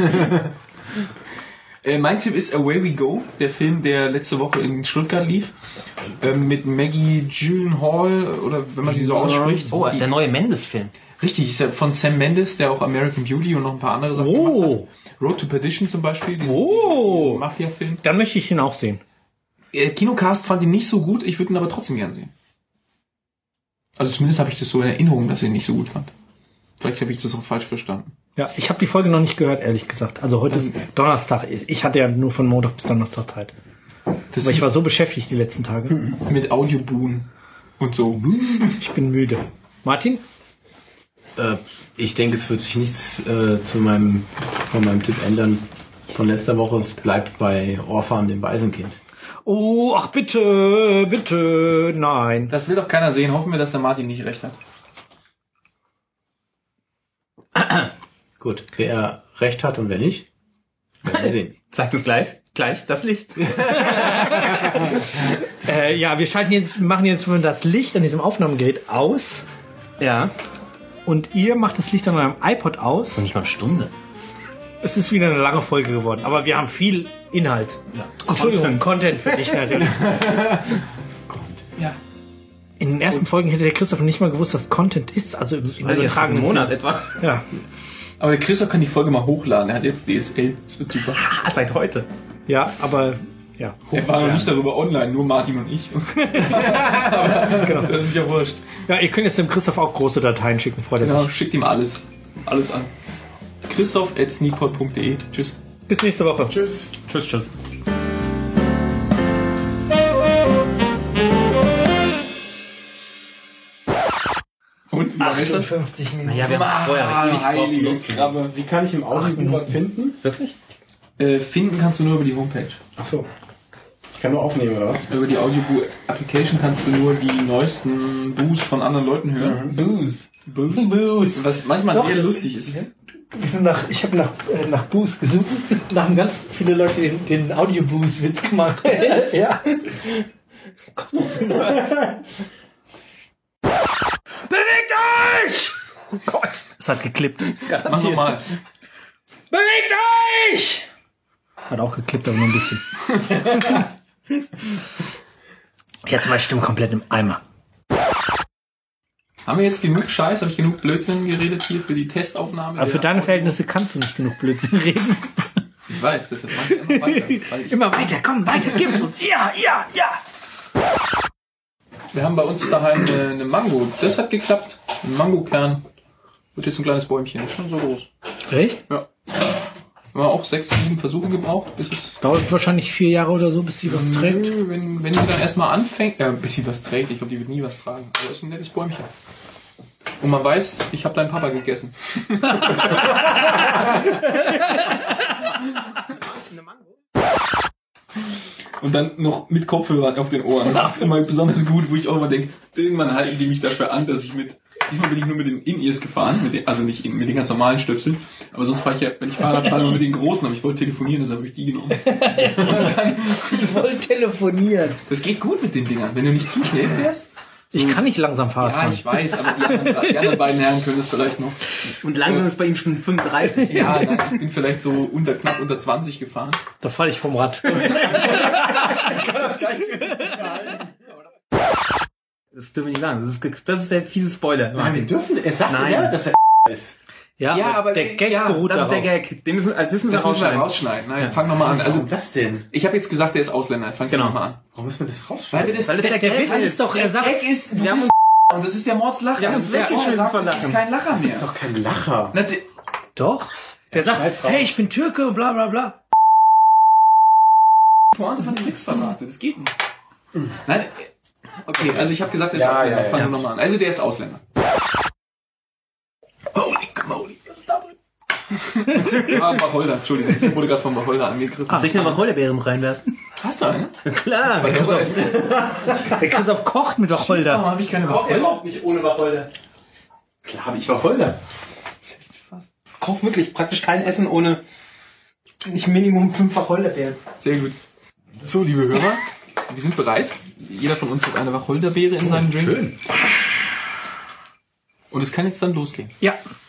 Mein Tipp ist Away We Go, der Film, der letzte Woche in Stuttgart lief. Mit Maggie Gyllenhaal, oder wenn man sie so ausspricht. Oh, der neue Mendes-Film. Richtig, ist ja von Sam Mendes, der auch American Beauty und noch ein paar andere Sachen gemacht hat. Road to Perdition zum Beispiel, diesen Mafia-Film. Dann möchte ich ihn auch sehen. Kinocast fand ihn nicht so gut, ich würde ihn aber trotzdem gern sehen. Also zumindest habe ich das so in Erinnerung, dass ich ihn nicht so gut fand. Vielleicht habe ich das auch falsch verstanden. Ja, ich habe die Folge noch nicht gehört, ehrlich gesagt. Also heute ist Donnerstag. Ich hatte ja nur von Montag bis Donnerstag Zeit. Das Aber ich war so beschäftigt die letzten Tage. mit Audioboon und so. Ich bin müde. Martin? Ich denke, es wird sich nichts von meinem Tipp ändern. Von letzter Woche, es bleibt bei Orphan, dem Waisenkind. Oh, ach bitte, bitte, nein. Das will doch keiner sehen. Hoffen wir, dass der Martin nicht recht hat. Gut, wer recht hat und wer nicht, werden wir sehen. Sag du es gleich, das Licht. Ja, wir machen jetzt das Licht an diesem Aufnahmegerät aus. Ja. Und ihr macht das Licht an eurem iPod aus. Und nicht mal eine Stunde. Es ist wieder eine lange Folge geworden, aber wir haben viel Inhalt. Ja. Entschuldigung, Content für dich natürlich. Ja. In den ersten Folgen hätte der Christoph nicht mal gewusst, was Content ist. Also im übertragenen Monat Sinn. etwa. Ja. Aber der Christoph kann die Folge mal hochladen. Er hat jetzt DSL. Das wird super. Seit heute. Ja, aber ja. Er war noch nicht darüber online, nur Martin und ich. Aber Genau. das ist ja wurscht. Ja, ihr könnt jetzt dem Christoph auch große Dateien schicken, freut er Genau, sich. schickt ihm alles. Alles an. Christoph@sneakpod.de. Tschüss. Bis nächste Woche. Tschüss. Tschüss. Und wie lange ist das? 58 Minuten. Ja, wir haben vorher ewig heilige Krabbe. Wie kann ich im Audiobook finden? Wirklich? Finden kannst du nur über die Homepage. Ach so. Ich kann nur aufnehmen, oder was? Über die Audiobook-Application kannst du nur die neuesten Boos von anderen Leuten hören. Booze. Was manchmal Doch. sehr lustig ist. Ich habe nach Booze gesucht. Da haben ganz viele Leute den Audio-Booze-Witz gemacht. Ja. Bewegt euch! Oh Gott. Es hat geklippt. Mach nochmal. Bewegt euch! Hat auch geklippt, aber nur ein bisschen. Jetzt meine Stimme komplett im Eimer. Haben wir jetzt genug Scheiß? Habe ich genug Blödsinn geredet hier für die Testaufnahme? Aber für deine Verhältnisse kannst du nicht genug Blödsinn reden. Ich weiß, deshalb mach ich immer weiter. Weil ich Immer weiter, komm, weiter, gib's uns. Ja. Wir haben bei uns daheim eine Mango. Das hat geklappt. Ein Mangokern. Wird jetzt ein kleines Bäumchen. Ist schon so groß. Echt? Ja. Haben wir auch 6, 7 Versuche gebraucht, bis es... Dauert wahrscheinlich 4 Jahre oder so, bis sie was trägt. Nö, wenn die dann erstmal anfängt... bis sie was trägt. Ich glaube, die wird nie was tragen. Aber ist ein nettes Bäumchen. Und man weiß, ich habe deinen Papa gegessen. Und dann noch mit Kopfhörern auf den Ohren. Das ist immer besonders gut, wo ich auch immer denke, irgendwann halten die mich dafür an, dass ich mit... Diesmal bin ich nur mit den In-Ears gefahren, also nicht mit den ganz normalen Stöpseln, aber sonst fahre ich ja, wenn ich Fahrrad fahre, nur mit den großen, aber ich wollte telefonieren, deshalb habe ich die genommen. Und dann, Ich wollte telefonieren. das geht gut mit den Dingern, wenn du nicht zu schnell fährst. Ich kann nicht langsam Fahrrad Ja, fahren. ich weiß, aber die anderen beiden Herren können das vielleicht noch. Und langsam ist bei ihm schon 35. Ja, nein, ich bin vielleicht so knapp unter 20 gefahren. Da falle ich vom Rad. Das dürfen wir nicht sagen. Das ist der fiese Spoiler. Nein, wir dürfen, er sagt Nein. selber, dass er ist. Ja, aber der Gag beruht Das ist darauf. der Gag. Das müssen wir Das müssen wir rausschneiden. rausschneiden. Nein, fang nochmal an. Also, Warum das denn? ich habe jetzt gesagt, der ist Ausländer. Fangst du nochmal an. Warum müssen wir das rausschneiden? Weil das der Witz ist doch, er sagt, Gag ist, du Wir haben bist und das ist der Mordslacher. Wir haben uns Und der weggeschmissen sagt, von das ist Lachen. kein Lacher Das mehr. ist doch kein Lacher. Na, doch. Der sagt, schneid's raus. hey, ich bin Türke und bla bla bla. Pointe von dem Witz verrate. Das geht nicht. Nein, okay, also ich habe gesagt, der ist Ja, Ausländer. ja, Fangen ja. wir nochmal an. Also der ist Ausländer. Holy moly, was ist da drin? Wacholder, Entschuldigung. Ich wurde gerade von Wacholder angegriffen. Ah. Soll ich eine Wacholderbeeren reinwerfen? Hast du eine? Klar. Der Christoph kocht mit Wacholder. Warum habe ich keine Wacholder? Überhaupt nicht ohne Wacholder. Klar, habe ich Wacholder. Das ist echt zu fassen. Koch wirklich praktisch kein Essen ohne nicht Minimum 5 Wacholderbeeren. Sehr gut. So, liebe Hörer, wir sind bereit. Jeder von uns hat eine Wacholderbeere in seinem Drink. Schön. Und es kann jetzt dann losgehen. Ja.